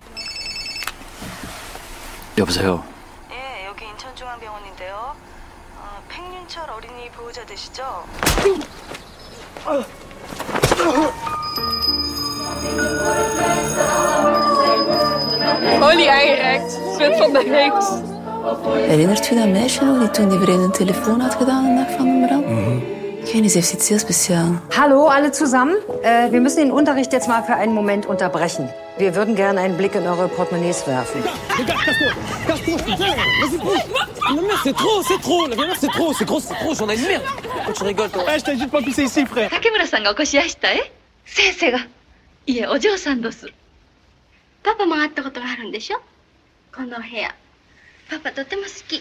여보세요. 예, 여기 인천중앙병원인데요. 팽윤철 어린이 보호자 되시죠? Olly aangereikt. Zwit van de reeks. Herinnert u dat meisje nog die toen die vreemde telefoon had gedaan de dag van de brand? Kenny, sie heeft iets heel speciaal. Hallo, alle zusammen. Wir müssen den Unterricht jetzt mal für einen Moment unterbrechen. Wir würden gerne einen Blick in eure Portemonnaies werfen. C'est trop, j'en ai une merde. Tu rigoles, toi. Je t'ai dit de pas pisser ici, frère. Takemura-sanがお越しやしたえ？先生が。いえ、お嬢さんです。パパも会ったことがあるんでしょ？この部屋。パパとても好き。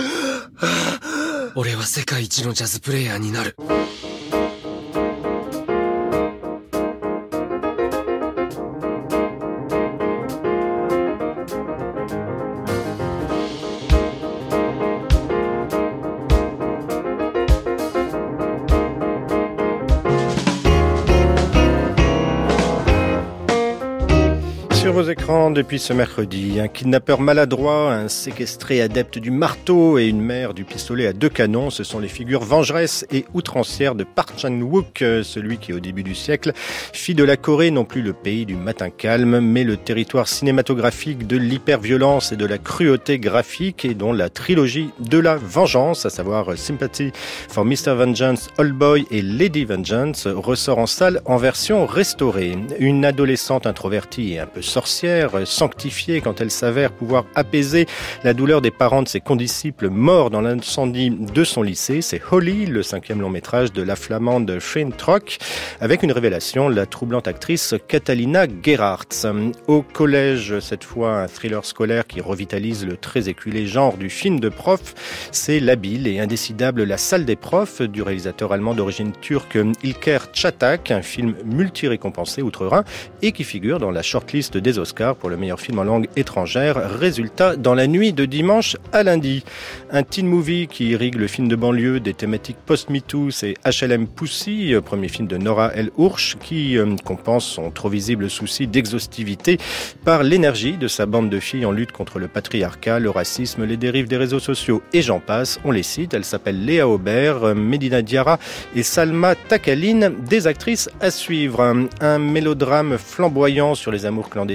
俺は世界一のジャズプレイヤーになる。 Sur vos écrans depuis ce mercredi, un kidnappeur maladroit, un séquestré adepte du marteau et une mère du pistolet à 2 canons, ce sont les figures vengeresses et outrancières de Park Chan-wook, celui qui au début du siècle fit de la Corée non plus le pays du matin calme, mais le territoire cinématographique de l'hyperviolence et de la cruauté graphique et dont la trilogie de la vengeance, à savoir Sympathy for Mr. Vengeance, Old Boy et Lady Vengeance, ressort en salle en version restaurée. Une adolescente introvertie et un peu sorcière, sanctifiée quand elle s'avère pouvoir apaiser la douleur des parents de ses condisciples morts dans l'incendie de son lycée. C'est Holly, le 5e long métrage de la flamande Finn Trock, avec une révélation, la troublante actrice Catalina Gerhardt. Au collège, cette fois, un thriller scolaire qui revitalise le très éculé genre du film de prof. C'est l'habile et indécidable La salle des profs du réalisateur allemand d'origine turque Ilker Çatak, un film multi-récompensé outre-Rhin et qui figure dans la shortlist des Oscars pour le meilleur film en langue étrangère. Résultat, dans la nuit de dimanche à lundi. Un teen movie qui irrigue le film de banlieue des thématiques post-MeToo, c'est HLM Pussy, premier film de Nora El Hurch, qui compense son trop visible souci d'exhaustivité par l'énergie de sa bande de filles en lutte contre le patriarcat, le racisme, les dérives des réseaux sociaux et j'en passe. On les cite, elle s'appelle Léa Aubert, Medina Diarra et Salma Takaline, des actrices à suivre. Un mélodrame flamboyant sur les amours clandestines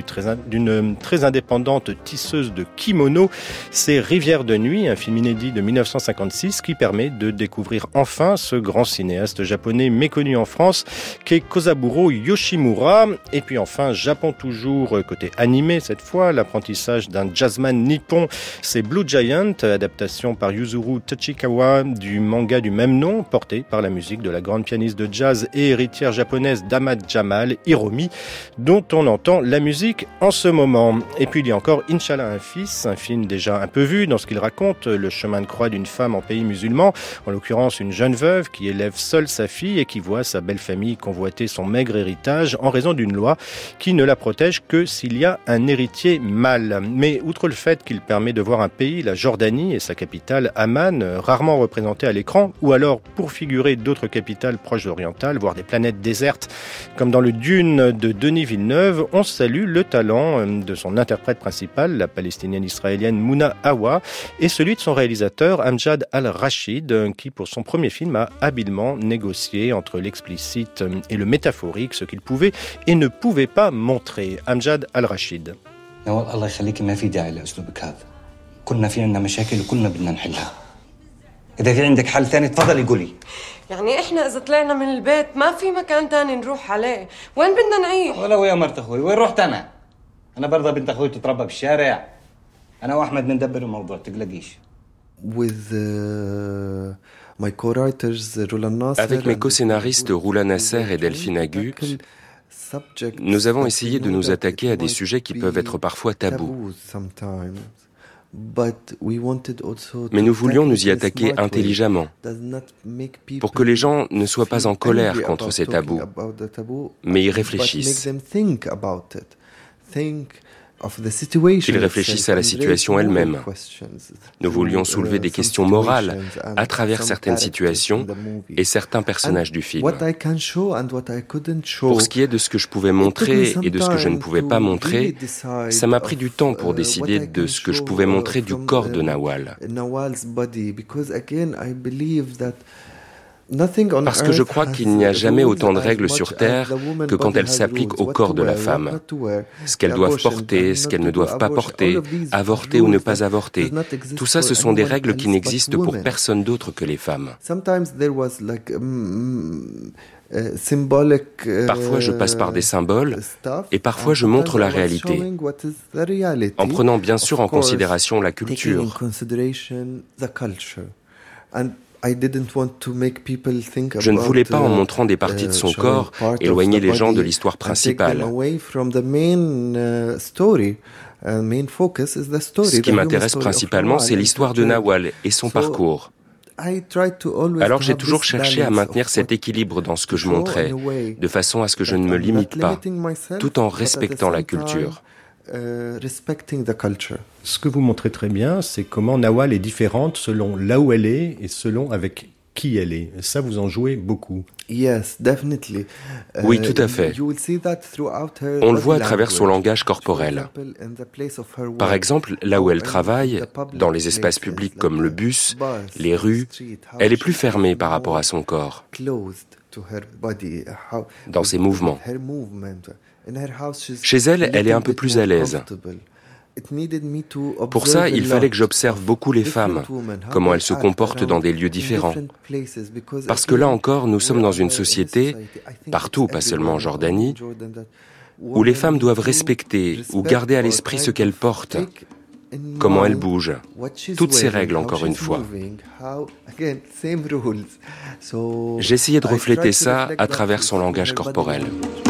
d'une très indépendante tisseuse de kimono. C'est Rivière de nuit, un film inédit de 1956 qui permet de découvrir enfin ce grand cinéaste japonais méconnu en France qu'est Kozaburo Yoshimura. Et puis enfin, Japon toujours, côté animé cette fois, l'apprentissage d'un jazzman nippon, c'est Blue Giant, adaptation par Yuzuru Tachikawa du manga du même nom, porté par la musique de la grande pianiste de jazz et héritière japonaise d'Ahmad Jamal, Hiromi, dont on entend la musique en ce moment. Et puis il y a encore Inch'Allah un fils, un film déjà un peu vu dans ce qu'il raconte le chemin de croix d'une femme en pays musulman, en l'occurrence une jeune veuve qui élève seule sa fille et qui voit sa belle famille convoiter son maigre héritage en raison d'une loi qui ne la protège que s'il y a un héritier mâle. Mais outre le fait qu'il permet de voir un pays, la Jordanie et sa capitale Amman, rarement représentée à l'écran, ou alors pour figurer d'autres capitales proches orientales, voire des planètes désertes, comme dans le Dune de Denis Villeneuve, on salue le talent de son interprète principal, la palestinienne-israélienne Mouna Awa, et celui de son réalisateur Amjad Al-Rachid, qui pour son premier film a habilement négocié entre l'explicite et le métaphorique, ce qu'il pouvait et ne pouvait pas montrer. Amjad Al-Rachid. الله يخليكي ما في داعي لأسلوبك هذا. كلنا في عندنا مشاكل وكلنا بدنا نحلها. إذا في عندك حل ثاني تفضلي قولي. يعني إحنا إذا طلعنا من البيت ما في مكان تاني نروح عليه، وين بدنا نعيش؟ ولو يا مرت أخوي، وين رحت أنا؟ أنا برضه بنت أخوي تتربى بالشارع. أنا وأحمد بندبر الموضوع تقلقيش. Avec mes co-scénaristes Roula Nasser et Delphine Agut, nous avons essayé de nous attaquer à des sujets qui peuvent être parfois tabous. Mais nous voulions nous y attaquer intelligemment, pour que les gens ne soient pas en colère contre ces tabous, mais y réfléchissent. Qu'ils réfléchissent à la situation elle-même. Nous voulions soulever des questions morales à travers certaines situations et certains personnages du film. Pour ce qui est de ce que je pouvais montrer et de ce que je ne pouvais pas montrer, ça m'a pris du temps pour décider de ce que je pouvais montrer du corps de Nawal. Parce que je crois qu'il n'y a jamais autant de règles sur Terre que quand elles s'appliquent au corps de la femme. Ce qu'elles doivent porter, ce qu'elles ne doivent pas porter, avorter ou ne pas avorter. Tout ça, ce sont des règles qui n'existent pour personne d'autre que les femmes. Parfois, je passe par des symboles et parfois, je montre la réalité, en prenant bien sûr en considération la culture. Je ne voulais pas, en montrant des parties de son corps, éloigner les gens de l'histoire principale. Ce qui m'intéresse principalement, c'est l'histoire de Nawal et son parcours. Alors j'ai toujours cherché à maintenir cet équilibre dans ce que je montrais, de façon à ce que je ne me limite pas, tout en respectant la culture. Ce que vous montrez très bien, c'est comment Nawal est différente selon là où elle est et selon avec qui elle est. Ça, vous en jouez beaucoup. Oui, tout à fait. On le voit à travers son langage corporel. Par exemple, là où elle travaille, dans les espaces publics comme le bus, les rues, elle est plus fermée par rapport à son corps, dans ses mouvements. Chez elle, elle est un peu plus à l'aise. Pour ça, il fallait que j'observe beaucoup les femmes, comment elles se comportent dans des lieux différents. Parce que là encore, nous sommes dans une société, partout, pas seulement en Jordanie, où les femmes doivent respecter ou garder à l'esprit ce qu'elles portent, comment elles bougent, toutes ces règles encore une fois. J'essayais de refléter ça à travers son langage corporel.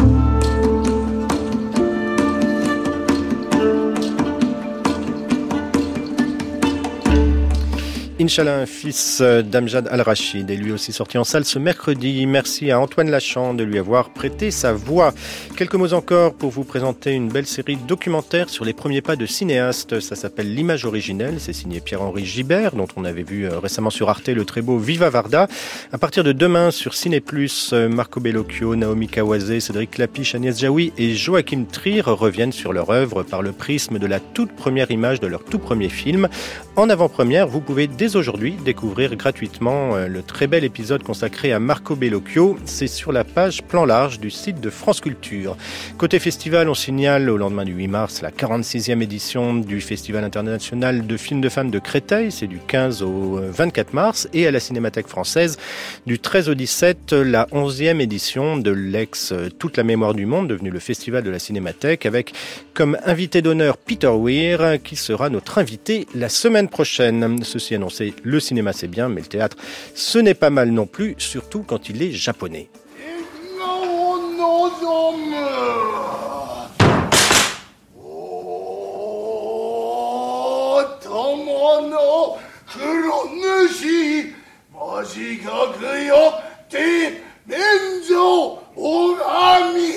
Inch'Allah, un fils d'Amjad Al-Rachid est lui aussi sorti en salle ce mercredi. Merci à Antoine Lachan de lui avoir prêté sa voix. Quelques mots encore pour vous présenter une belle série documentaire sur les premiers pas de cinéastes. Ça s'appelle L'Image originelle. C'est signé Pierre-Henri Gibert, dont on avait vu récemment sur Arte le très beau Viva Varda. À partir de demain sur Ciné+, Marco Bellocchio, Naomi Kawase, Cédric Clapiche, Agnès Jaoui et Joachim Trier reviennent sur leur œuvre par le prisme de la toute première image de leur tout premier film. En avant-première, vous pouvez dès aujourd'hui découvrir gratuitement le très bel épisode consacré à Marco Bellocchio. C'est sur la page Plan Large du site de France Culture. Côté festival, on signale au lendemain du 8 mars la 46e édition du Festival international de films de femmes de Créteil. C'est du 15 au 24 mars. Et à la Cinémathèque française, du 13 au 17, la 11e édition de l'ex Toute la mémoire du monde, devenu le Festival de la Cinémathèque, avec comme invité d'honneur Peter Weir, qui sera notre invité la semaine prochaine. Ceci annoncé, le cinéma c'est bien, mais le théâtre ce n'est pas mal non plus, surtout quand il est japonais. 너 그런 것이 뭐지가 그여 대면조 오감이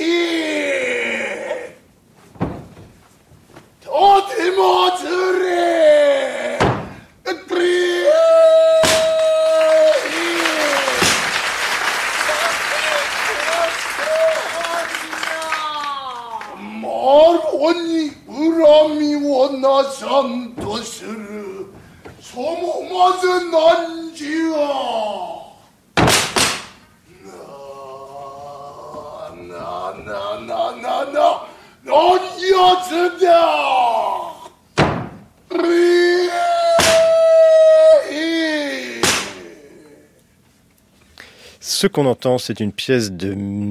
더대모들에 말원이 으람이 원나산 도스르 소모마저 난지야 넌 여자다 Ce qu'on entend, c'est une pièce de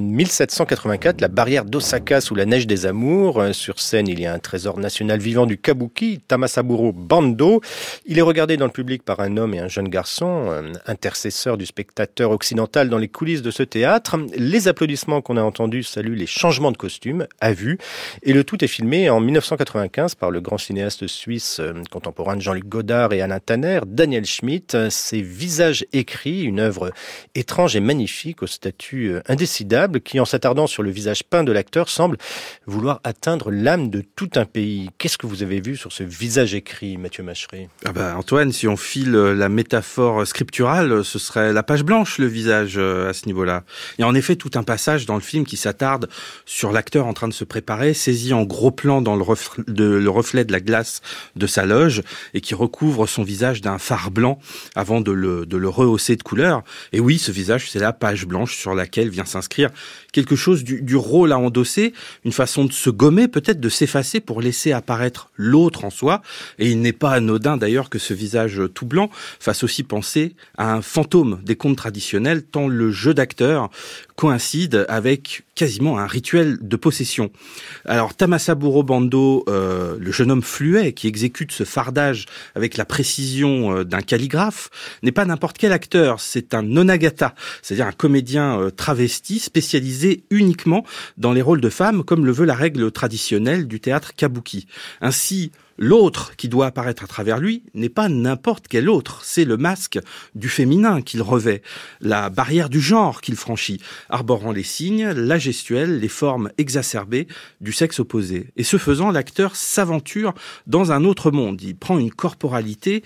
1784, La barrière d'Osaka sous la neige des amours. Sur scène, il y a un trésor national vivant du kabuki, Tamasaburo Bando. Il est regardé dans le public par un homme et un jeune garçon, intercesseur du spectateur occidental dans les coulisses de ce théâtre. Les applaudissements qu'on a entendus saluent les changements de costumes à vue. Et le tout est filmé en 1995 par le grand cinéaste suisse contemporain de Jean-Luc Godard et Alain Tanner, Daniel Schmitt. Ces visages écrits, une œuvre étrange et magnifique au statut indécidable qui, en s'attardant sur le visage peint de l'acteur, semble vouloir atteindre l'âme de tout un pays. Qu'est-ce que vous avez vu sur ce visage écrit, Mathieu Macheret ? Antoine, si on file la métaphore scripturale, ce serait la page blanche, le visage, à ce niveau-là. Il y a en effet tout un passage dans le film qui s'attarde sur l'acteur en train de se préparer, saisi en gros plan dans le reflet de la glace de sa loge et qui recouvre son visage d'un fard blanc avant de le rehausser de couleur. Et oui, ce visage, c'est la page blanche sur laquelle vient s'inscrire quelque chose du rôle à endosser, une façon de se gommer, peut-être de s'effacer pour laisser apparaître l'autre en soi. Et il n'est pas anodin d'ailleurs que ce visage tout blanc fasse aussi penser à un fantôme des contes traditionnels, tant le jeu d'acteur coïncide avec quasiment un rituel de possession. Alors Tamasaburo Bando, le jeune homme fluet qui exécute ce fardage avec la précision d'un calligraphe, n'est pas n'importe quel acteur, c'est un onagata, c'est-à-dire un comédien travesti spécialisé uniquement dans les rôles de femmes, comme le veut la règle traditionnelle du théâtre kabuki. Ainsi, l'autre qui doit apparaître à travers lui n'est pas n'importe quel autre, c'est le masque du féminin qu'il revêt, la barrière du genre qu'il franchit, arborant les signes, la gestuelle, les formes exacerbées du sexe opposé. Et ce faisant, l'acteur s'aventure dans un autre monde. Il prend une corporalité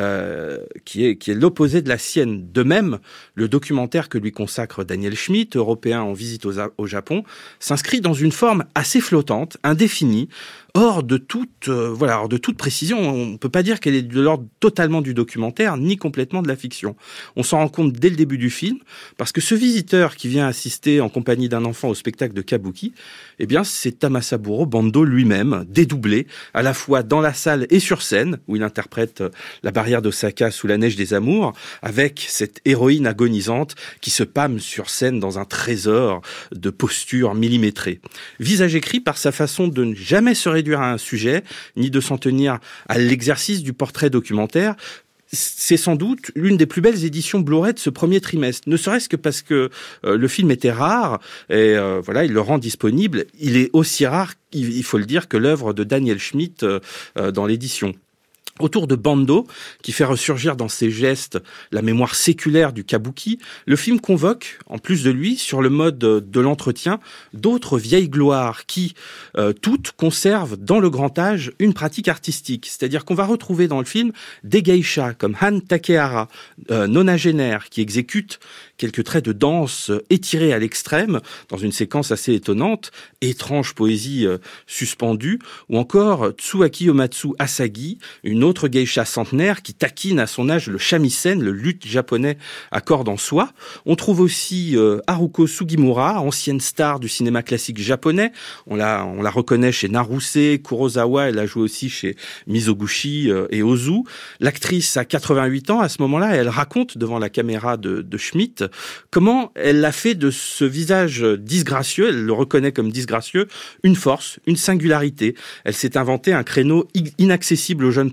qui est l'opposé de la sienne. De même, le documentaire que lui consacre Daniel Schmitt, européen en visite au Japon, s'inscrit dans une forme assez flottante, indéfinie, hors de toute précision. On ne peut pas dire qu'elle est de l'ordre totalement du documentaire, ni complètement de la fiction. On s'en rend compte dès le début du film, parce que ce visiteur qui vient assister en compagnie d'un enfant au spectacle de kabuki, eh bien, c'est Tamasaburo Bando lui-même, dédoublé, à la fois dans la salle et sur scène, où il interprète la barrière d'Osaka sous la neige des amours, avec cette héroïne agonisante qui se pâme sur scène dans un trésor de postures millimétrées. Visage écrit par sa façon de ne jamais se réduire à un sujet, ni de s'en tenir à l'exercice du portrait documentaire. C'est sans doute l'une des plus belles éditions Blu-ray de ce premier trimestre, ne serait-ce que parce que le film était rare, et il le rend disponible. Il est aussi rare, il faut le dire, que l'œuvre de Daniel Schmitt dans l'édition. Autour de Bando, qui fait ressurgir dans ses gestes la mémoire séculaire du kabuki, le film convoque, en plus de lui, sur le mode de l'entretien, d'autres vieilles gloires qui, toutes, conservent dans le grand âge une pratique artistique. C'est-à-dire qu'on va retrouver dans le film des geishas comme Han Takehara, nonagénaire, qui exécutent quelques traits de danse étirés à l'extrême, dans une séquence assez étonnante, étrange poésie suspendue, ou encore Tsuaki Yomatsu Asagi, une autre geisha centenaire qui taquine à son âge le shamisen, le luth japonais à cordes en soie. On trouve aussi Haruko Sugimura, ancienne star du cinéma classique japonais. On la reconnaît chez Naruse, Kurosawa, elle a joué aussi chez Mizoguchi et Ozu. L'actrice a 88 ans à ce moment-là, et elle raconte devant la caméra de Schmitt comment elle a fait de ce visage disgracieux, elle le reconnaît comme disgracieux, une force, une singularité. Elle s'est inventé un créneau inaccessible aux jeunes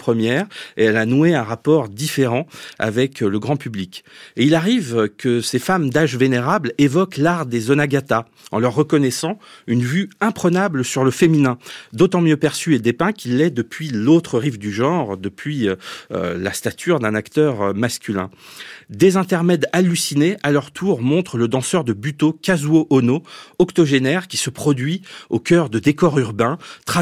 première et elle a noué un rapport différent avec le grand public. Et il arrive que ces femmes d'âge vénérable évoquent l'art des onagata en leur reconnaissant une vue imprenable sur le féminin, d'autant mieux perçu et dépeint qu'il l'est depuis l'autre rive du genre, depuis la stature d'un acteur masculin. Des intermèdes hallucinés, à leur tour, montrent le danseur de Buto, Kazuo Ono, octogénaire, qui se produit au cœur de décors urbains,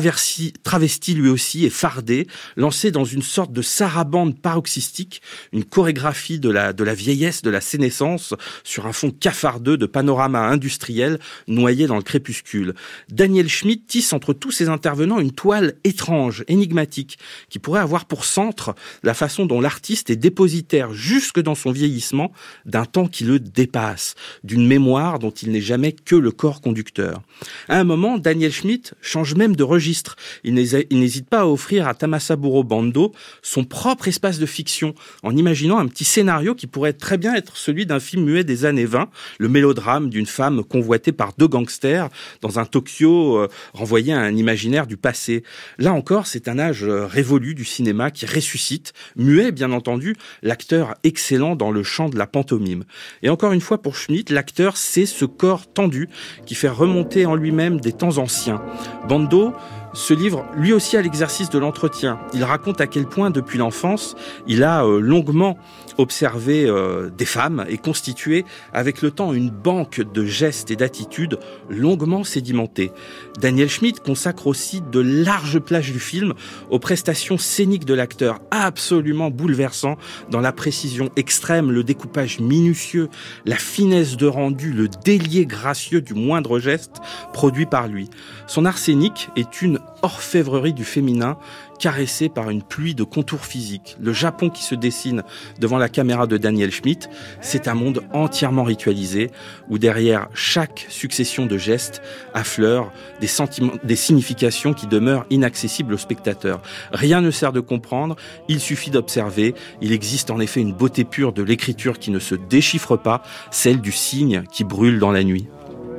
travesti lui aussi et fardé, lancé dans une sorte de sarabande paroxystique, une chorégraphie de la vieillesse, de la sénescence, sur un fond cafardeux de panorama industriel noyé dans le crépuscule. Daniel Schmidt tisse entre tous ces intervenants une toile étrange, énigmatique, qui pourrait avoir pour centre la façon dont l'artiste est dépositaire, jusque dans son vieillissement, d'un temps qui le dépasse, d'une mémoire dont il n'est jamais que le corps conducteur. À un moment, Daniel Schmidt change même de registre. Il n'hésite pas à offrir à Tamasaburo Bando son propre espace de fiction, en imaginant un petit scénario qui pourrait très bien être celui d'un film muet des années 20, le mélodrame d'une femme convoitée par deux gangsters dans un Tokyo renvoyé à un imaginaire du passé. Là encore, c'est un âge révolu du cinéma qui ressuscite, muet bien entendu, l'acteur excellent dans le champ de la pantomime. Et encore une fois pour Schmidt, l'acteur, c'est ce corps tendu qui fait remonter en lui-même des temps anciens. Bando se livre lui aussi à l'exercice de l'entretien. Il raconte à quel point, depuis l'enfance, il a longuement observé des femmes et constitué avec le temps une banque de gestes et d'attitudes longuement sédimentées. Daniel Schmidt consacre aussi de larges plages du film aux prestations scéniques de l'acteur, absolument bouleversant dans la précision extrême, le découpage minutieux, la finesse de rendu, le délié gracieux du moindre geste produit par lui. Son art scénique est une orfèvrerie du féminin, caressée par une pluie de contours physiques. Le Japon qui se dessine devant la caméra de Daniel Schmidt, c'est un monde entièrement ritualisé, où derrière chaque succession de gestes affleurent des sentiments, des significations qui demeurent inaccessibles au spectateur. Rien ne sert de comprendre, il suffit d'observer. Il existe en effet une beauté pure de l'écriture qui ne se déchiffre pas, celle du signe qui brûle dans la nuit.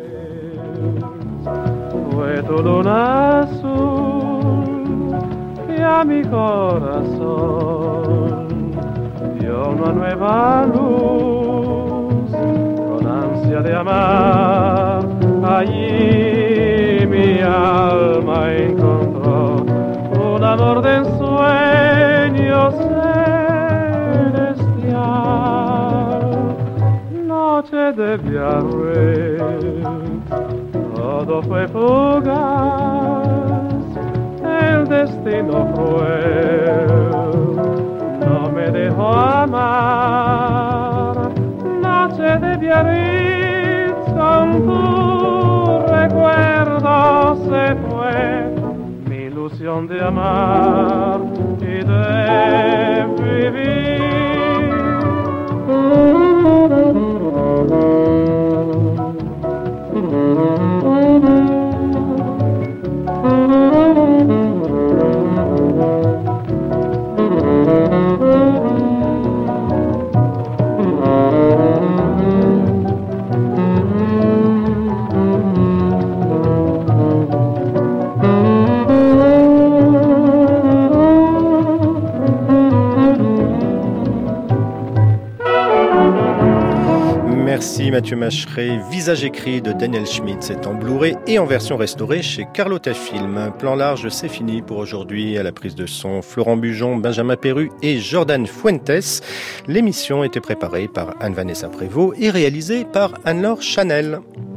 A mi corazón dio una nueva luz con ansia de amar. Allí mi alma encontró un amor de ensueño celestial. Noche de viernes, todo fue fugaz. El destino cruel no me dejó amar. Noche de Biarritz, con tu recuerdo se fue mi ilusión de amar y de vivir. Merci Mathieu Macheret. Visage écrit de Daniel Schmidt, c'est en Blu-ray et en version restaurée chez Carlotta Film. Plan large, c'est fini pour aujourd'hui. À la prise de son, Florent Bujon, Benjamin Perru et Jordan Fuentes. L'émission était préparée par Anne-Vanessa Prévost et réalisée par Anne-Laure Chanel.